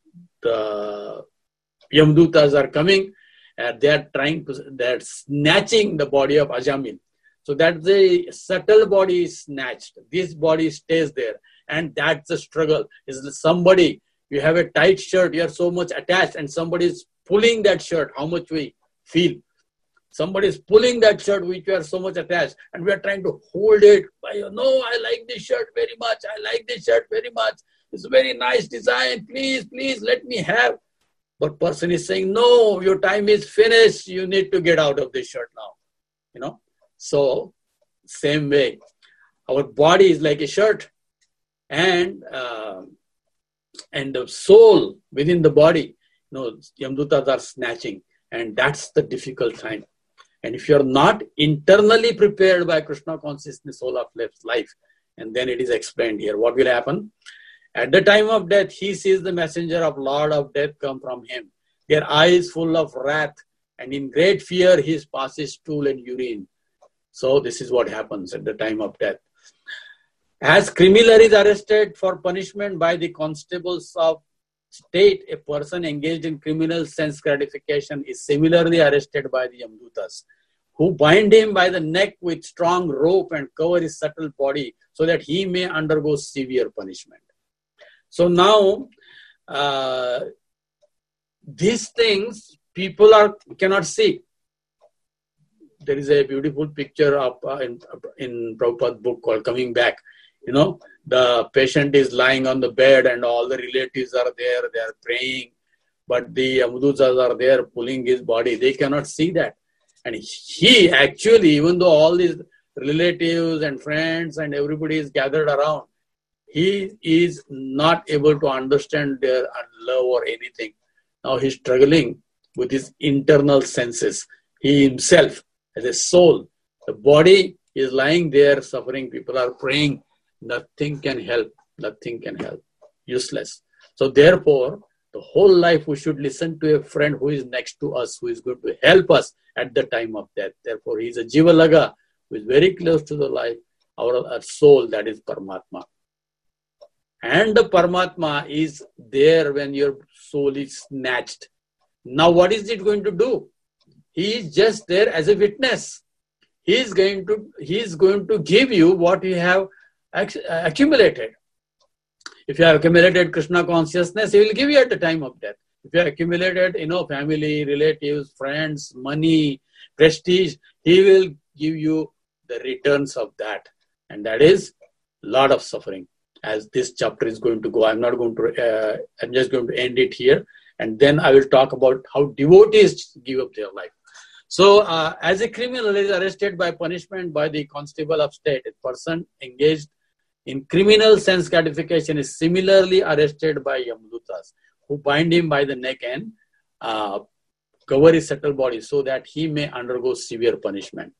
the Yamdutas are coming, and they are trying to, they are snatching the body of Ajamil. So that the subtle body is snatched. This body stays there. And that's the struggle. Is somebody, you have a tight shirt, you are so much attached, and somebody is pulling that shirt, how much we feel. Somebody is pulling that shirt which we are so much attached, and we are trying to hold it. No, I like this shirt very much. I like this shirt very much. It's a very nice design. Please, please let me have. But person is saying, no, your time is finished. You need to get out of this shirt now. You know. So, same way, our body is like a shirt, and uh, and the soul within the body, you know, Yamdutas are snatching, and that's the difficult time. And if you're not internally prepared by Krishna consciousness, soul of life, and then it is explained here, what will happen? At the time of death, he sees the messenger of Lord of Death come from him. Their eyes full of wrath, and in great fear he passes stool and urine. So this is what happens at the time of death. As criminal is arrested for punishment by the constables of state, a person engaged in criminal sense gratification is similarly arrested by the Yamdutas, who bind him by the neck with strong rope and cover his subtle body so that he may undergo severe punishment. So now, uh, these things people are cannot see. There is a beautiful picture of uh, in, in Prabhupada's book called Coming Back. You know, the patient is lying on the bed and all the relatives are there, they are praying, but the Yamdutas are there pulling his body. They cannot see that. And he actually, even though all these relatives and friends and everybody is gathered around, he is not able to understand their love or anything. Now he's struggling with his internal senses. He himself, as a soul, the body is lying there suffering. People are praying. Nothing can help. Nothing can help. Useless. So therefore, the whole life we should listen to a friend who is next to us, who is going to help us at the time of death. Therefore, he is a Jivalaga, who is very close to the life, our, our soul, that is Paramatma. And the Paramatma is there when your soul is snatched. Now, what is it going to do? He is just there as a witness. He is going to, he is going to give you what you have accumulated. If you have accumulated Krishna consciousness, he will give you at the time of death. If you have accumulated, you know, family, relatives, friends, money, prestige, he will give you the returns of that. And that is a lot of suffering. As this chapter is going to go, I'm not going to, uh, I'm just going to end it here. And then I will talk about how devotees give up their life. So, uh, as a criminal is arrested by punishment by the constable of state, a person engaged in criminal sense gratification is similarly arrested by Yamdutas, who bind him by the neck and uh, cover his subtle body so that he may undergo severe punishment.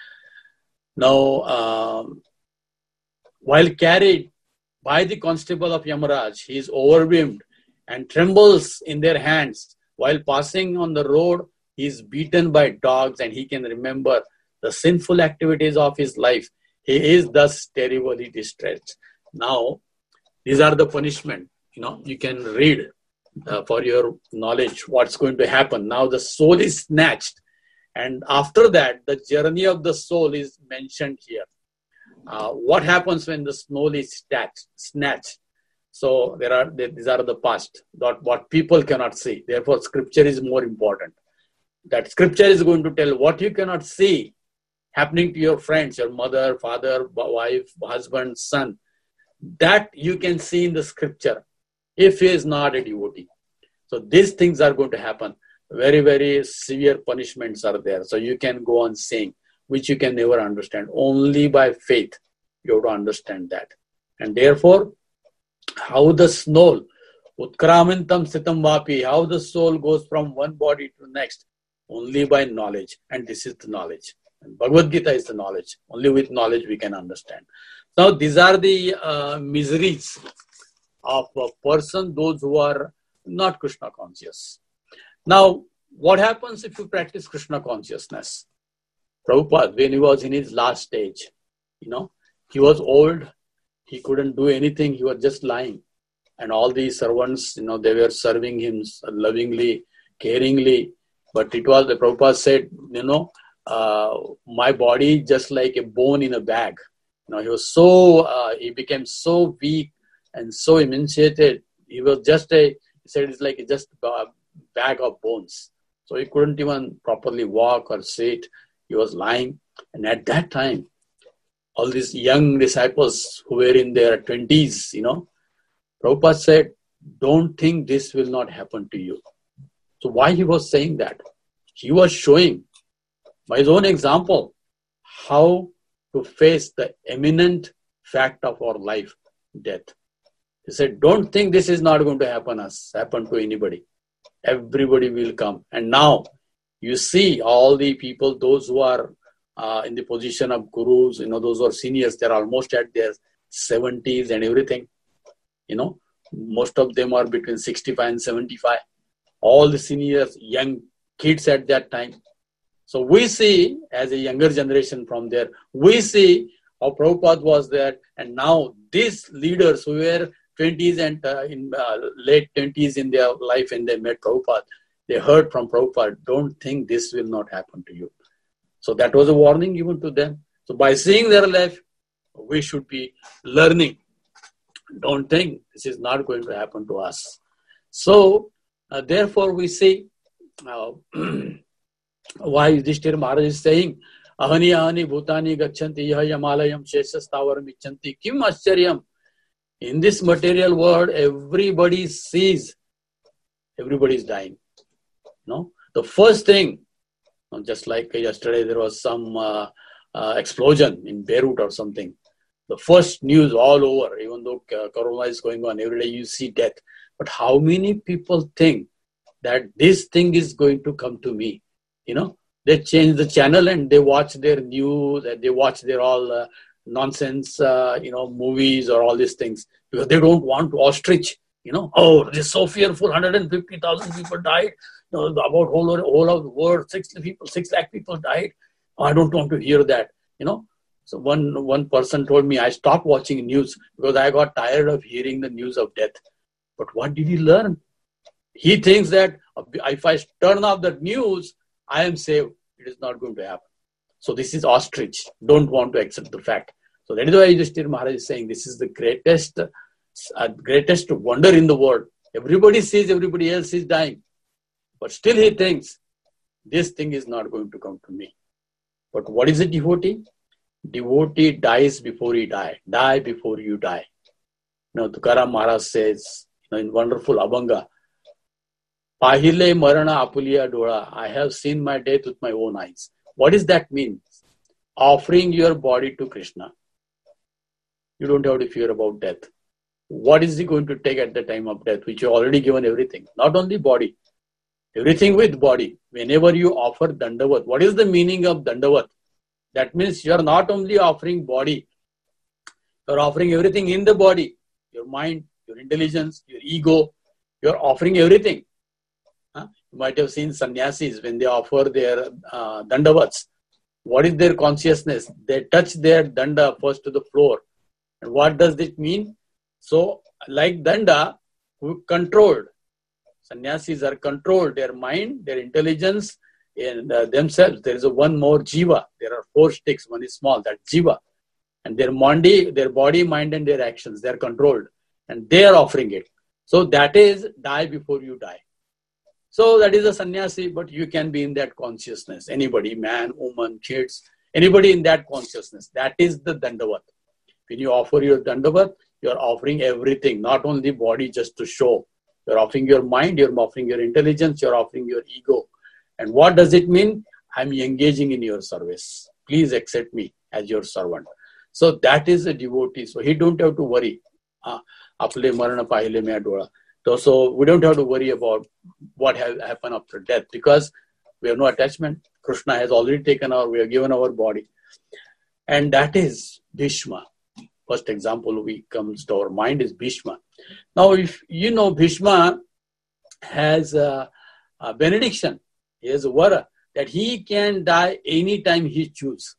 Now, um, while carried by the constable of Yamaraj, he is overwhelmed and trembles in their hands. While passing on the road, he is beaten by dogs and he can remember the sinful activities of his life. He is thus terribly distressed. Now, these are the punishment. you know, you can read uh, for your knowledge what's going to happen. Now the soul is snatched. And after that, the journey of the soul is mentioned here. Uh, what happens when the soul is snatched? snatched? So there are these are the past, that what people cannot see. Therefore, scripture is more important. That scripture is going to tell what you cannot see happening to your friends, your mother, father, wife, husband, son. That you can see in the scripture if he is not a devotee. So these things are going to happen. Very, very severe punishments are there. So you can go on saying, which you can never understand. Only by faith you have to understand that. And therefore, how the soul, utkramantam sitam vapi, how the soul goes from one body to the next, only by knowledge. And this is the knowledge. And Bhagavad Gita is the knowledge. Only with knowledge we can understand. Now, these are the uh, miseries of a person, those who are not Krishna conscious. Now, what happens if you practice Krishna consciousness? Prabhupada, when he was in his last stage, you know, he was old, he couldn't do anything, he was just lying. And all these servants, you know, they were serving him lovingly, caringly. But it was, the Prabhupada said, you know, uh, my body just like a bone in a bag. You know, he was so, uh, he became so weak and so emaciated. He was just a, he said it's like just a bag of bones. So he couldn't even properly walk or sit. He was lying. And at that time, all these young disciples who were in their twenties, you know, Prabhupada said, don't think this will not happen to you. So why he was saying that? He was showing by his own example how to face the imminent fact of our life, death. He said, don't think this is not going to happen us, happen to anybody. Everybody will come. And now you see all the people, those who are uh, in the position of gurus, you know, those who are seniors, they're almost at their seventies and everything. You know, most of them are between sixty-five and seventy-five. All the seniors, young kids at that time. So we see, as a younger generation from there, we see how Prabhupada was there. And now these leaders who were twenties and uh, in uh, late twenties in their life and they met Prabhupada, they heard from Prabhupada, don't think this will not happen to you. So that was a warning given to them. So by seeing their life, we should be learning. Don't think this is not going to happen to us. So uh, therefore we see uh, why Yudhishthira Maharaj is saying, Ahani ahani bhutani gachanti yaha yamalayam sheshastavaram ichanti kim ascharyam. In this material world, everybody sees, everybody is dying. No, the first thing, just like yesterday there was some uh, uh, explosion in Beirut or something. The first news all over, even though Corona is going on, every day you see death. But how many people think that this thing is going to come to me? You know, they change the channel and they watch their news and they watch their all uh, nonsense, uh, you know, movies or all these things because they don't want to ostrich. You know, oh, this is so fearful. one hundred fifty thousand people died. You know, about whole whole of the world, six people, six lakh people died. Oh, I don't want to hear that. You know. So one one person told me I stopped watching news because I got tired of hearing the news of death. But what did he learn? He thinks that if I turn off the news, I am saved. It is not going to happen. So this is ostrich. Don't want to accept the fact. So that is why Yudhishthira Maharaj is saying this is the greatest, uh, greatest wonder in the world. Everybody sees everybody else is dying. But still he thinks this thing is not going to come to me. But what is a devotee? Devotee dies before he die. Die before you die. Now Tukaram Maharaj says, you know, in wonderful Abhanga, Pahile marana apuliya dola. I have seen my death with my own eyes. What does that mean? Offering your body to Krishna. You don't have to fear about death. What is he going to take at the time of death? Which you already given everything. Not only body. Everything with body. Whenever you offer dandavat. What is the meaning of dandavat? That means you are not only offering body. You are offering everything in the body. Your mind, your intelligence, your ego. You are offering everything. Huh? You might have seen sannyasis when they offer their uh, dandavats. What is their consciousness? They touch their danda first to the floor. And what does it mean? So, like danda, who controlled. Sannyasis are controlled, their mind, their intelligence, and uh, themselves. There is a one more jiva. There are four sticks. One is small, that's jiva. And their body, their body, mind, and their actions, they are controlled. And they are offering it. So that is die before you die. So that is a sannyasi, but you can be in that consciousness. Anybody, man, woman, kids, anybody in that consciousness. That is the dandavat. When you offer your dandavat, you are offering everything, not only body just to show. You're offering your mind, you're offering your intelligence, you're offering your ego. And what does it mean? I'm engaging in your service. Please accept me as your servant. So that is a devotee. So he don't have to worry. Apale marana pahile mein dola. So we don't have to worry about what has happened after death because we have no attachment. Krishna has already taken our, we have given our body. And that is Bhishma. First example we comes to our mind is Bhishma. Now, if you know, Bhishma has a, a benediction. He has a vara that he can die anytime he chooses.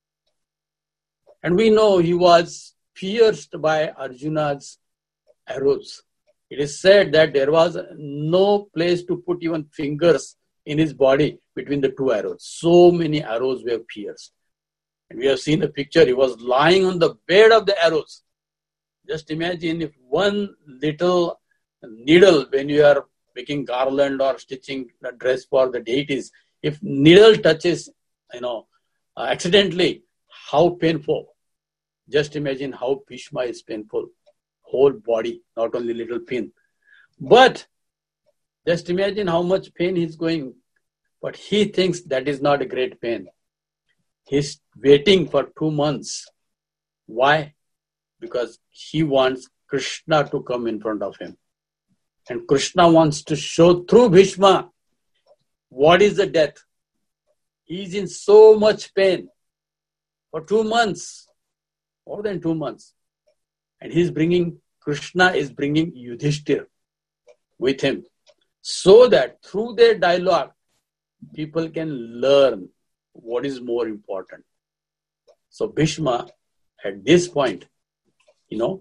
And we know he was pierced by Arjuna's arrows. It is said that there was no place to put even fingers in his body between the two arrows. So many arrows were pierced. And we have seen the picture. He was lying on the bed of the arrows. Just imagine if one little needle, when you are making garland or stitching a dress for the deities, if needle touches, you know, uh, accidentally, how painful. Just imagine how Bhishma is painful. Whole body, not only little pin. But just imagine how much pain he's going. But he thinks that is not a great pain. He's waiting for two months. Why? Because he wants Krishna to come in front of him. And Krishna wants to show through Bhishma what is the death. He's in so much pain for two months, more than two months. And he's bringing, Krishna is bringing Yudhishthira with him so that through their dialogue, people can learn what is more important. So Bhishma, at this point, you know,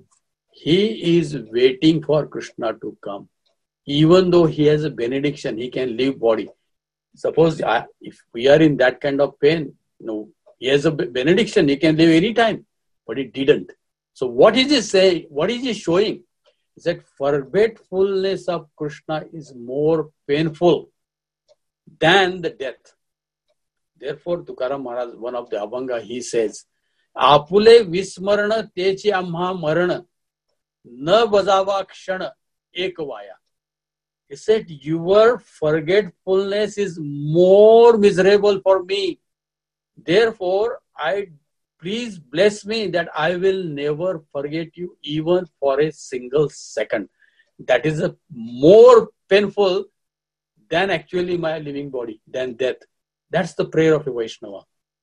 he is waiting for Krishna to come. Even though he has a benediction, he can leave body. Suppose I, if we are in that kind of pain, you know, he has a benediction, he can leave any time, but he didn't. So what is he saying? What is he showing? He said, forgetfulness of Krishna is more painful than the death. Therefore, Tukaram Maharaj, one of the Abhanga, he says, Apule vismarana techi amha marana na bajava kshana ekavaya. He said, your forgetfulness is more miserable for me. Therefore, I please bless me that I will never forget you even for a single second. That is a more painful than actually my living body, than death. That's the prayer of a Vaishnava.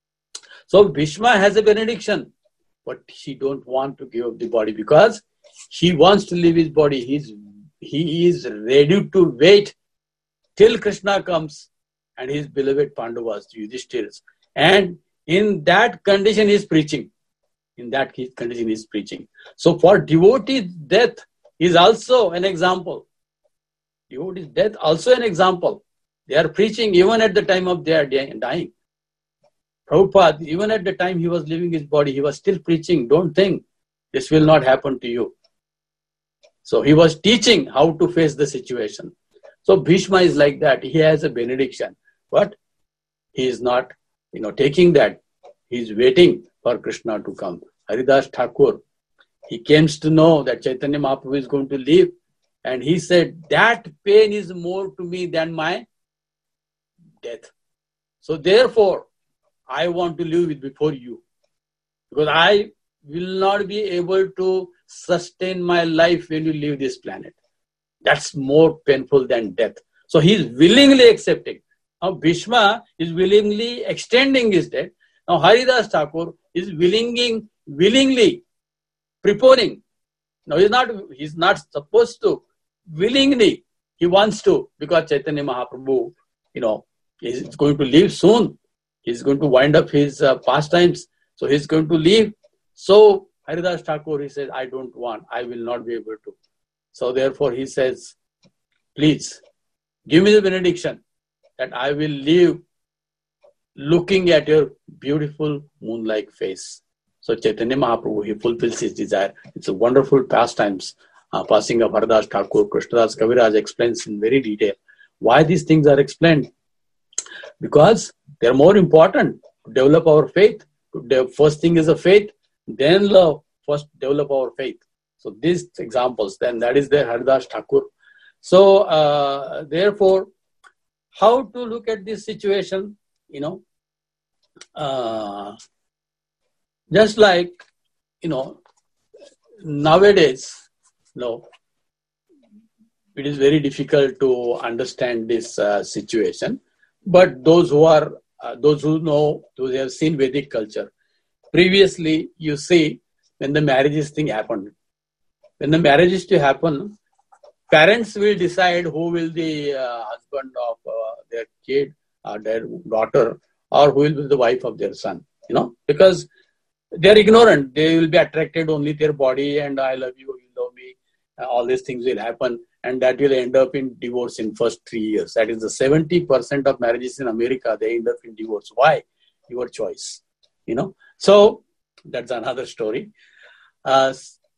So Bhishma has a benediction, but he don't want to give up the body because he wants to leave his body. He's, he is ready to wait till Krishna comes and his beloved Pandavas, Yudhishthira. And in that condition he is preaching. In that condition he is preaching. So for devotee, death is also an example. Devotee's death also an example. They are preaching even at the time of their dying. Prabhupada, even at the time he was leaving his body, he was still preaching. Don't think this will not happen to you. So he was teaching how to face the situation. So Bhishma is like that. He has a benediction. But he is not, you know, taking that. He is waiting for Krishna to come. Haridas Thakur, he came to know that Chaitanya Mahaprabhu is going to leave. And he said, that pain is more to me than my death. So therefore, I want to live before you. Because I will not be able to sustain my life when you leave this planet. That's more painful than death. So he is willingly accepting. Now Bhishma is willingly extending his death. Now Haridas Thakur is willingly, willingly preponing. Now he's not, he's not supposed to. Willingly, he wants to, because Chaitanya Mahaprabhu, you know, is going to leave soon. He's going to wind up his uh, pastimes. So he's going to leave. So Haridas Thakur, he says, I don't want, I will not be able to. So therefore he says, please give me the benediction that I will live looking at your beautiful moon-like face. So Chaitanya Mahaprabhu, he fulfills his desire. It's a wonderful pastimes. Uh, passing of Haridas Thakur, Krishnadas Kaviraj explains in very detail why these things are explained. Because they're more important to develop our faith. The first thing is a faith, then love. First develop our faith. So these examples, then that is there Haridas Thakur. So uh, therefore, how to look at this situation? You know, uh, just like, you know, nowadays, no, it is very difficult to understand this uh, situation. But those who are, uh, those who know, those who have seen Vedic culture, previously you see when the marriages thing happened, when the marriage is to happen, parents will decide who will be uh, husband of uh, their kid, or their daughter, or who will be the wife of their son. You know, because they are ignorant. They will be attracted only to their body, and I love you, you love me. Uh, all these things will happen, and that will end up in divorce in first three years. That is the seventy percent of marriages in America, they end up in divorce. Why? Your choice. You know. So that's another story. Uh,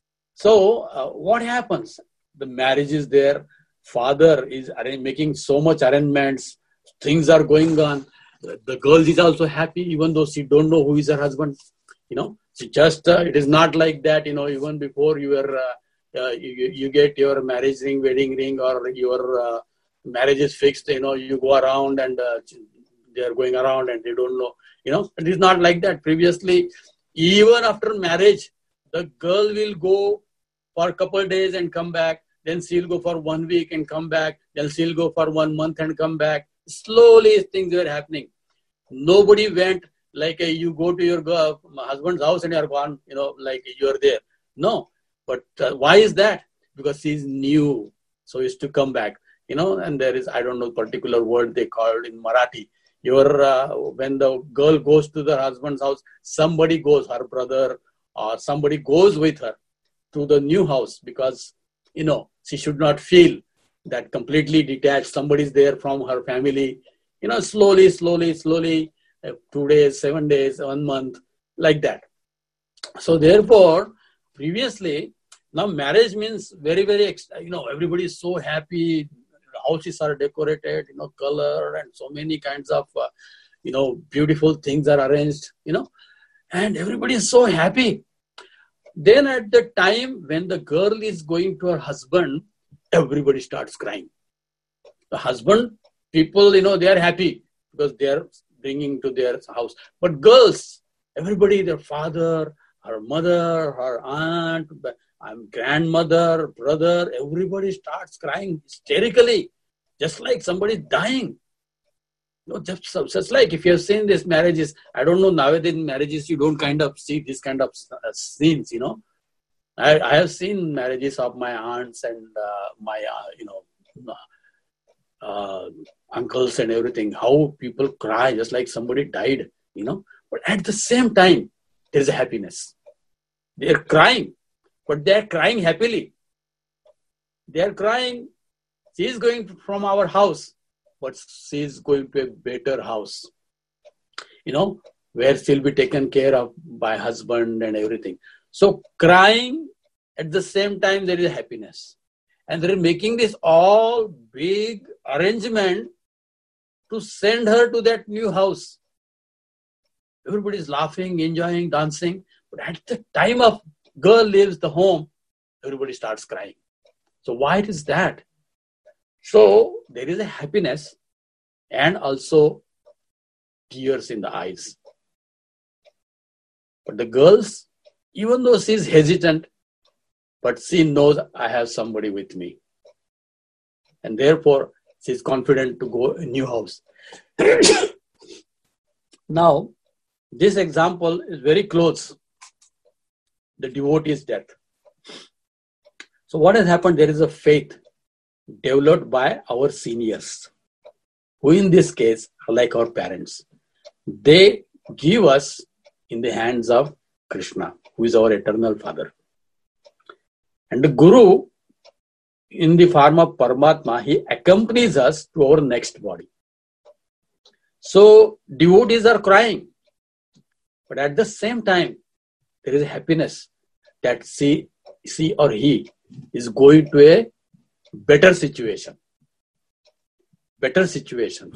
so uh, what happens? The marriage is there. Father is arra- making so much arrangements. Things are going on. The girl is also happy, even though she don't know who is her husband. You know, she just uh, it is not like that. You know, even before you are uh, uh, you, you get your marriage ring, wedding ring, or your uh, marriage is fixed. You know, you go around and uh, they are going around and they don't know. You know, it is not like that. Previously, even after marriage, the girl will go for a couple of days and come back. Then she'll go for one week and come back. Then she'll go for one month and come back. Slowly things were happening. Nobody went like a, you go to your girl, husband's house and you are gone, you know, like you are there. No. But uh, why is that? Because she's new. So it's to come back, you know, and there is, I don't know, particular word they called in Marathi. Your, uh, when the girl goes to the husband's house, somebody goes, her brother or somebody goes with her to the new house, because, you know, she should not feel that completely detached. Somebody's there from her family, you know, slowly, slowly, slowly, uh, two days, seven days, one month, like that. So therefore, previously, now marriage means very, very, you know, everybody is so happy. Houses are decorated, you know, color and so many kinds of, uh, you know, beautiful things are arranged, you know, and everybody is so happy. Then at the time when the girl is going to her husband, everybody starts crying. The husband, people, you know, they are happy because they are bringing to their house. But girls, everybody, their father, her mother, her aunt, um, grandmother, brother, everybody starts crying hysterically, just like somebody dying. No, just, just like if you have seen these marriages, I don't know, nowadays in marriages, you don't kind of see this kind of uh, scenes, you know. I, I have seen marriages of my aunts and uh, my, uh, you know, uh, uncles and everything, how people cry just like somebody died, you know. But at the same time, there is a happiness. They are crying, but they are crying happily. They are crying, she is going from our house, but she is going to a better house, you know, where she'll be taken care of by husband and everything. So crying, at the same time, there is happiness. And they're making this all big arrangement to send her to that new house. Everybody is laughing, enjoying, dancing. But at the time of girl leaves the home, everybody starts crying. So why it is that? So there is a happiness and also tears in the eyes. But the girls, even though she is hesitant, but she knows I have somebody with me. And therefore, she is confident to go a new house. Now, this example is very close. The devotee's death. So what has happened? There is a faith developed by our seniors, who in this case are like our parents. They give us in the hands of Krishna, who is our eternal father. And the Guru in the form of Paramatma, he accompanies us to our next body. So devotees are crying, but at the same time, there is a happiness that she, she or he is going to a better situation. Better situation.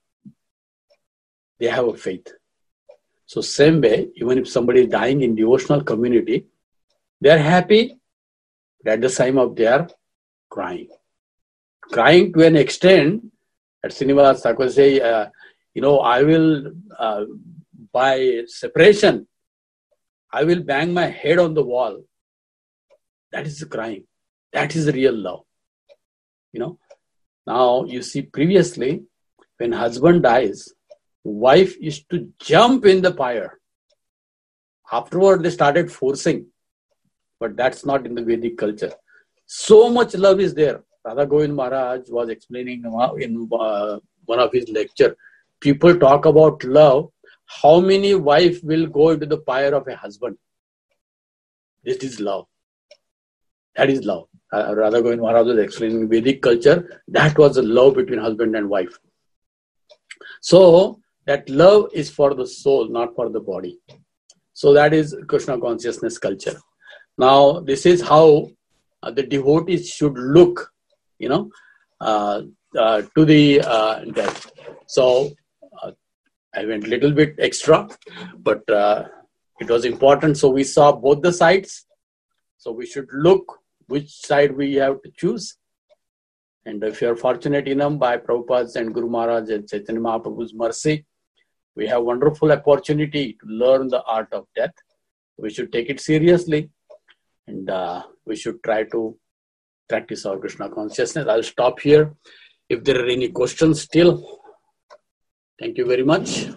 They have a faith. So same way, even if somebody is dying in devotional community, they are happy, but at the same time they are crying. Crying to an extent that Srinivas Thakur say, uh, you know, I will, uh, by separation, I will bang my head on the wall. That is the crying. That is the real love. You know, now you see previously, when husband dies, wife used to jump in the fire. Afterward, they started forcing. But that's not in the Vedic culture. So much love is there. Radha Govind Maharaj was explaining in uh, one of his lectures. People talk about love. How many wives will go into the fire of a husband? This is love. That is love. Uh, Radha Govind Maharaj was explaining Vedic culture. That was the love between husband and wife. So, that love is for the soul, not for the body. So, that is Krishna consciousness culture. Now, this is how uh, the devotees should look, you know, uh, uh, to the uh, death. So, uh, I went a little bit extra, but uh, it was important. So, we saw both the sides. So, we should look which side we have to choose. And if you are fortunate enough by Prabhupada's and Guru Maharaj and Chaitanya Mahaprabhu's mercy, we have wonderful opportunity to learn the art of death. We should take it seriously. And uh, we should try to practice our Krishna consciousness. I'll stop here. If there are any questions still, thank you very much.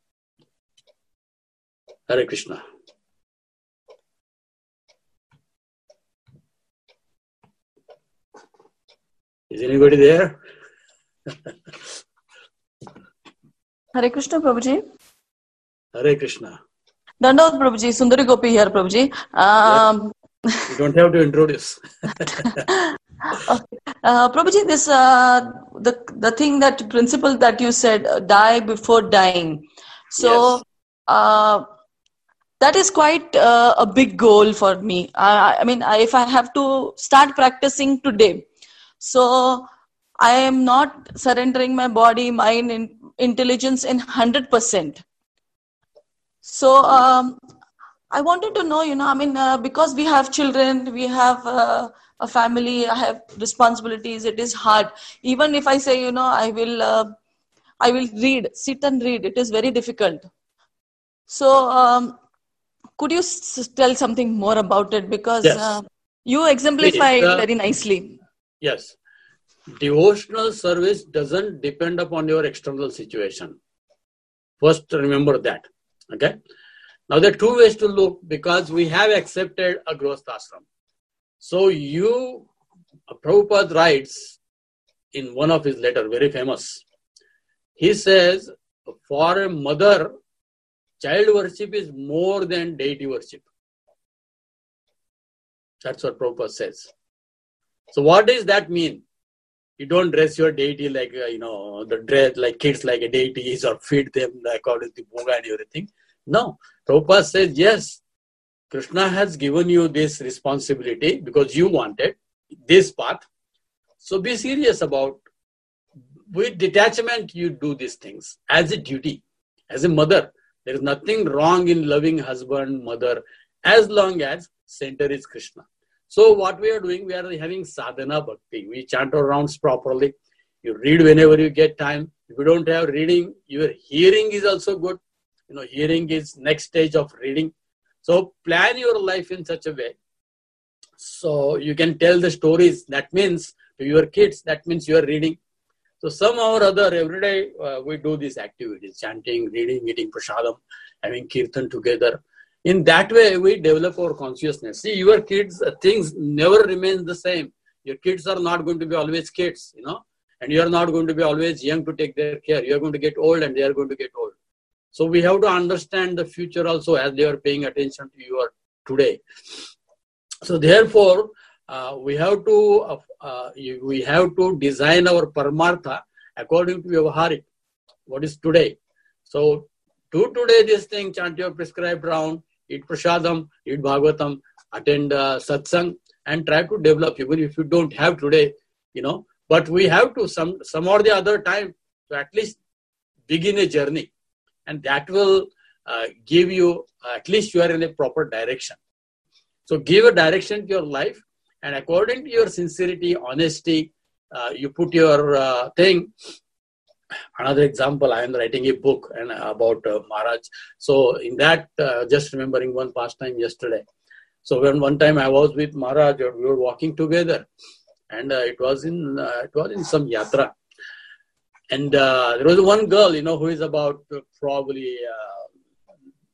Hare Krishna. Is anybody there? Hare Krishna, Prabhuji. Hare Krishna. Dandavat, Prabhuji. Sundari Gopi here, Prabhuji. Um, You don't have to introduce. okay. uh, Prabhuji, this uh, the the thing that principle that you said, uh, die before dying. So Yes. uh, that is quite uh, a big goal for me. I, I mean, I, if I have to start practicing today, so I am not surrendering my body, mind, and intelligence in one hundred percent. So um, I wanted to know, you know, I mean, uh, because we have children, we have uh, a family, I have responsibilities, it is hard. Even if I say, you know, I will, uh, I will read, sit and read, it is very difficult. So um, could you s- tell something more about it? Because Yes. uh, you exemplify Please, uh, it very nicely. Yes. Devotional service doesn't depend upon your external situation. First, remember that. Okay. Now, there are two ways to look because we have accepted a Grihasthashram. So, you, Prabhupada writes in one of his letters, very famous. He says, for a mother, child worship is more than deity worship. That's what Prabhupada says. So, what does that mean? You don't dress your deity like, uh, you know, the dress like kids like a deities or feed them according to Bhoga and everything. No. Prabhupada says, yes, Krishna has given you this responsibility because you wanted this path. So be serious about, with detachment, you do these things as a duty, as a mother. There is nothing wrong in loving husband, mother, as long as center is Krishna. So what we are doing, we are having sadhana bhakti. We chant our rounds properly. You read whenever you get time. If you don't have reading, your hearing is also good. You know, hearing is next stage of reading. So plan your life in such a way. So you can tell the stories. That means to your kids, that means you are reading. So somehow or other, every day uh, we do these activities, chanting, reading, eating prasadam, having kirtan together. In that way, we develop our consciousness. See, your kids, uh, things never remain the same. Your kids are not going to be always kids, you know, and you are not going to be always young to take their care. You are going to get old and they are going to get old. So we have to understand the future also as they are paying attention to you today. So therefore, uh, we have to uh, uh, we have to design our paramartha according to Vyavaharik, what is today. So, do today this thing, chant your prescribed round, eat prasadam, eat bhagavatam, attend uh, satsang, and try to develop, even if you don't have today, you know. But we have to some some or the other time to at least begin a journey, and that will uh, give you uh, at least you are in a proper direction. So, give a direction to your life, and according to your sincerity, honesty, uh, you put your uh, thing. Another example, I am writing a book and about uh, Maharaj. So in that, uh, just remembering one pastime yesterday. So when one time I was with Maharaj, we were walking together, and uh, it was in uh, it was in some yatra, and uh, there was one girl, you know, who is about uh, probably uh,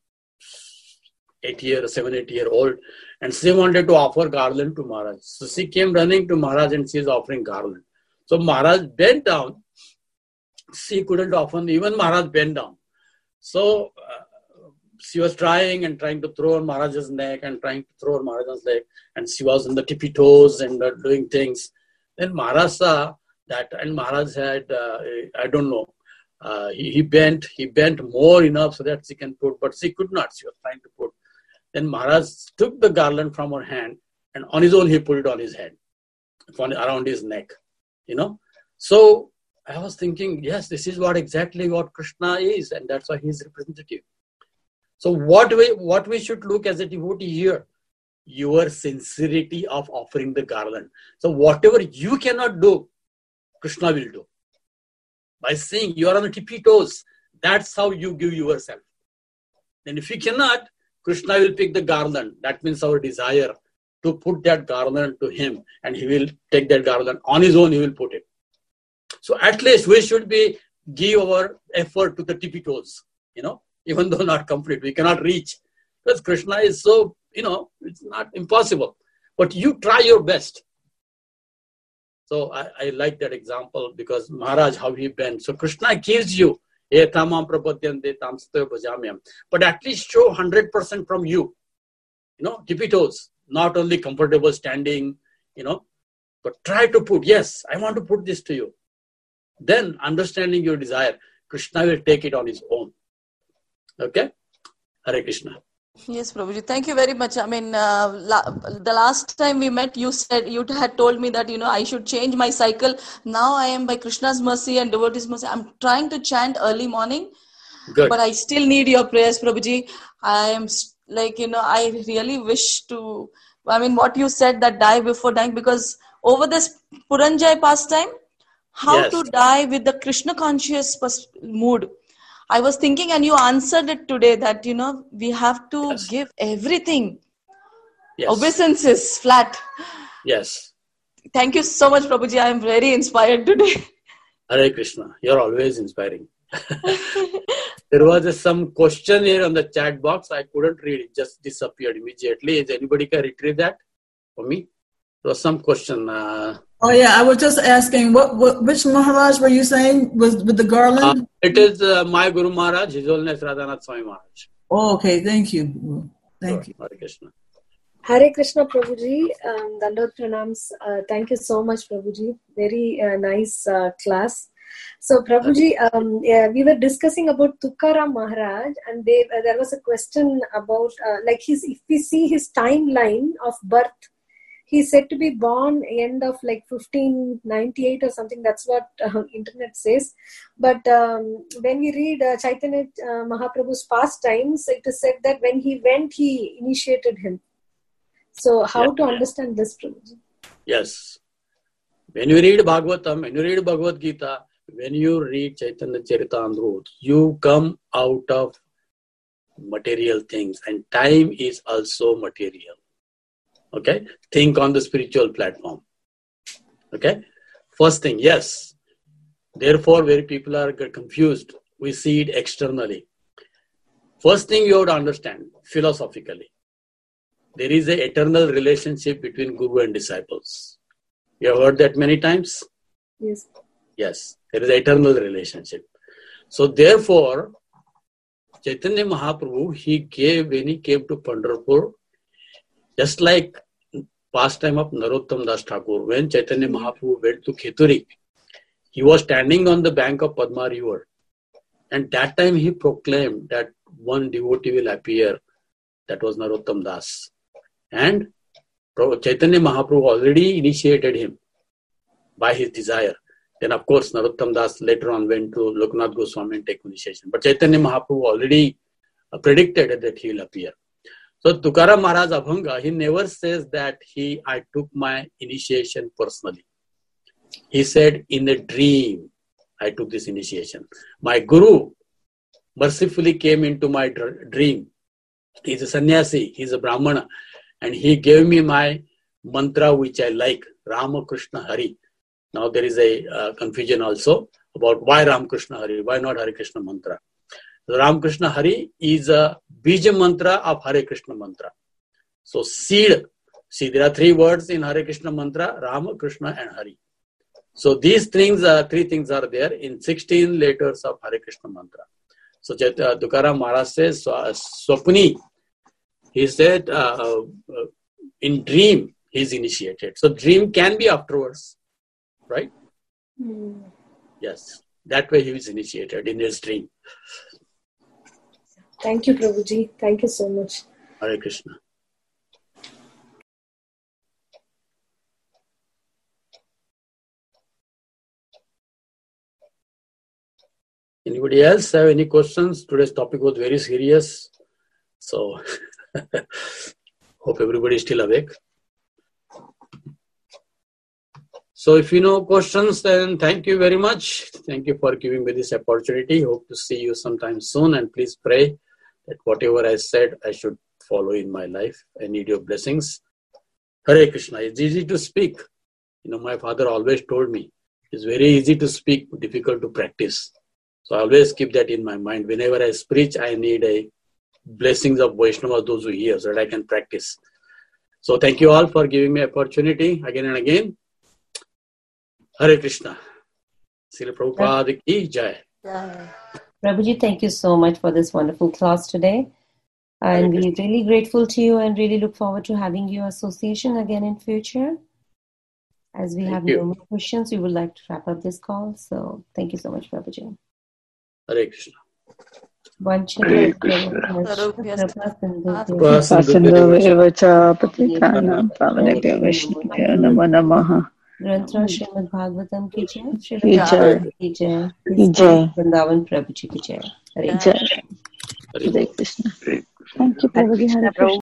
eight year, seven, eight year old, and she wanted to offer garland to Maharaj. So she came running to Maharaj, and she is offering garland. So Maharaj bent down. She couldn't offer, even Maharaj bent down. So uh, she was trying and trying to throw on Maharaj's neck and trying to throw on Maharaj's leg, and she was on the tippy toes and uh, doing things. Then Maharaj saw that, and Maharaj had, uh, I don't know, uh, he, he bent, he bent more enough so that she can put, but she could not. She was trying to put. Then Maharaj took the garland from her hand, and on his own he put it on his head, around his neck, you know. So I was thinking, yes, this is what exactly what Krishna is, and that's why he is representative. So what we what we should look as a devotee here, your sincerity of offering the garland. So whatever you cannot do, Krishna will do. By saying you are on the tippy toes, that's how you give yourself. And if you cannot, Krishna will pick the garland. That means our desire to put that garland to him, and he will take that garland on his own, he will put it. So at least we should be give our effort to the tippy toes, you know, even though not complete. We cannot reach, because Krishna is so, you know, it's not impossible. But you try your best. So I, I like that example, because Maharaj, how he bent. So Krishna gives you, but at least show one hundred percent from you, you know, tippy toes, not only comfortable standing, you know, but try to put, yes, I want to put this to you. Then, understanding your desire, Krishna will take it on his own. Okay? Hare Krishna. Yes, Prabhuji. Thank you very much. I mean, uh, la- the last time we met, you said, you had told me that, you know, I should change my cycle. Now I am, by Krishna's mercy and devotee's mercy, I'm trying to chant early morning. Good. But I still need your prayers, Prabhuji. I am like, you know, I really wish to, I mean, what you said, that die before dying, because over this Puranjay pastime, how yes. to die with the Krishna conscious mood. I was thinking, and you answered it today, that, you know, we have to yes. give everything. Yes. Obeisances, flat. Yes. Thank you so much, Prabhuji. I am very inspired today. Hare Krishna. You're always inspiring. There was a, some question here on the chat box. I couldn't read it. Just disappeared immediately. Is anybody can retrieve that for me? There was some question. Uh, oh, yeah. I was just asking, what, what which Maharaj were you saying was with the garland? Uh, it is uh, my Guru Maharaj, His Holiness Radhanath Swami Maharaj. Oh, okay. Thank you. Thank sure. you. Hare Krishna. Hare Krishna, Prabhuji. Um, Dandot Pranams. Uh, thank you so much, Prabhuji. Very uh, nice uh, class. So, Prabhuji, um, yeah, we were discussing about Tukaram Maharaj, and they, uh, there was a question about, uh, like, his, if we see his timeline of birth, he's said to be born end of like fifteen ninety-eight or something. That's what uh, internet says. But um, when we read uh, Chaitanya uh, Mahaprabhu's pastimes, it is said that when he went, he initiated him. So how yeah. to understand this, Prabhuji? Yes. When you read Bhagavatam, when you read Bhagavad Gita, when you read Chaitanya Charitamrita, you come out of material things, and time is also material. Okay? Think on the spiritual platform. Okay? First thing, yes. Therefore, where people are get confused, we see it externally. First thing you have to understand, philosophically, there is an eternal relationship between Guru and disciples. You have heard that many times? Yes. Yes, there is an eternal relationship. So therefore, Chaitanya Mahaprabhu, he gave, when he came to Pandharpur, just like pastime of Narottam Das Thakur. When Chaitanya Mahaprabhu went to Khituri, he was standing on the bank of Padma river. And that time he proclaimed that one devotee will appear. That was Narottam Das. And Chaitanya Mahaprabhu already initiated him by his desire. Then of course Narottam Das later on went to Loknath Goswami and take initiation. But Chaitanya Mahaprabhu already predicted that he will appear. So Tukaram Maharaj Abhanga, he never says that he I took my initiation personally. He said, in a dream, I took this initiation. My Guru mercifully came into my dr- dream. He's a sannyasi, he's a Brahmana, and he gave me my mantra which I like, Rama Krishna Hari. Now there is a uh, confusion also about why Ram Krishna Hari, why not Hare Krishna mantra. The Ram Krishna Hari is a bija mantra of Hare Krishna mantra. So seed, see there are three words in Hare Krishna mantra, Rama, Krishna and Hari. So these things, uh, three things are there in sixteen letters of Hare Krishna mantra. So uh, Tukaram Maharaj says, uh, Swapni, he said uh, uh, in dream he is initiated. So dream can be afterwards, right? Mm. Yes, that way he was initiated in his dream. Thank you, Prabhuji. Thank you so much. Hare Krishna. Anybody else have any questions? Today's topic was very serious. So, hope everybody is still awake. So, if you know questions, then thank you very much. Thank you for giving me this opportunity. Hope to see you sometime soon. And please pray that whatever I said, I should follow in my life. I need your blessings. Hare Krishna. It's easy to speak. You know, my father always told me, it's very easy to speak, difficult to practice. So I always keep that in my mind. Whenever I preach, I need a blessings of Vaishnava, those who hear, so that I can practice. So thank you all for giving me opportunity again and again. Hare Krishna. Srila Prabhupada ki jai. Prabhuji, thank you so much for this wonderful class today. And we're really grateful to you and really look forward to having your association again in future. As we thank have you. No more questions, we would like to wrap up this call. So thank you so much, Prabhuji. Hare Krishna. One Hare Grantra Srimad Bhagavatam ki jai, Srila Prabhupada ki jai, Vrindavan Prabhuji ki jai. Hare Krishna. Hare Krishna. Thank you, Prabhuji. Hare Krishna.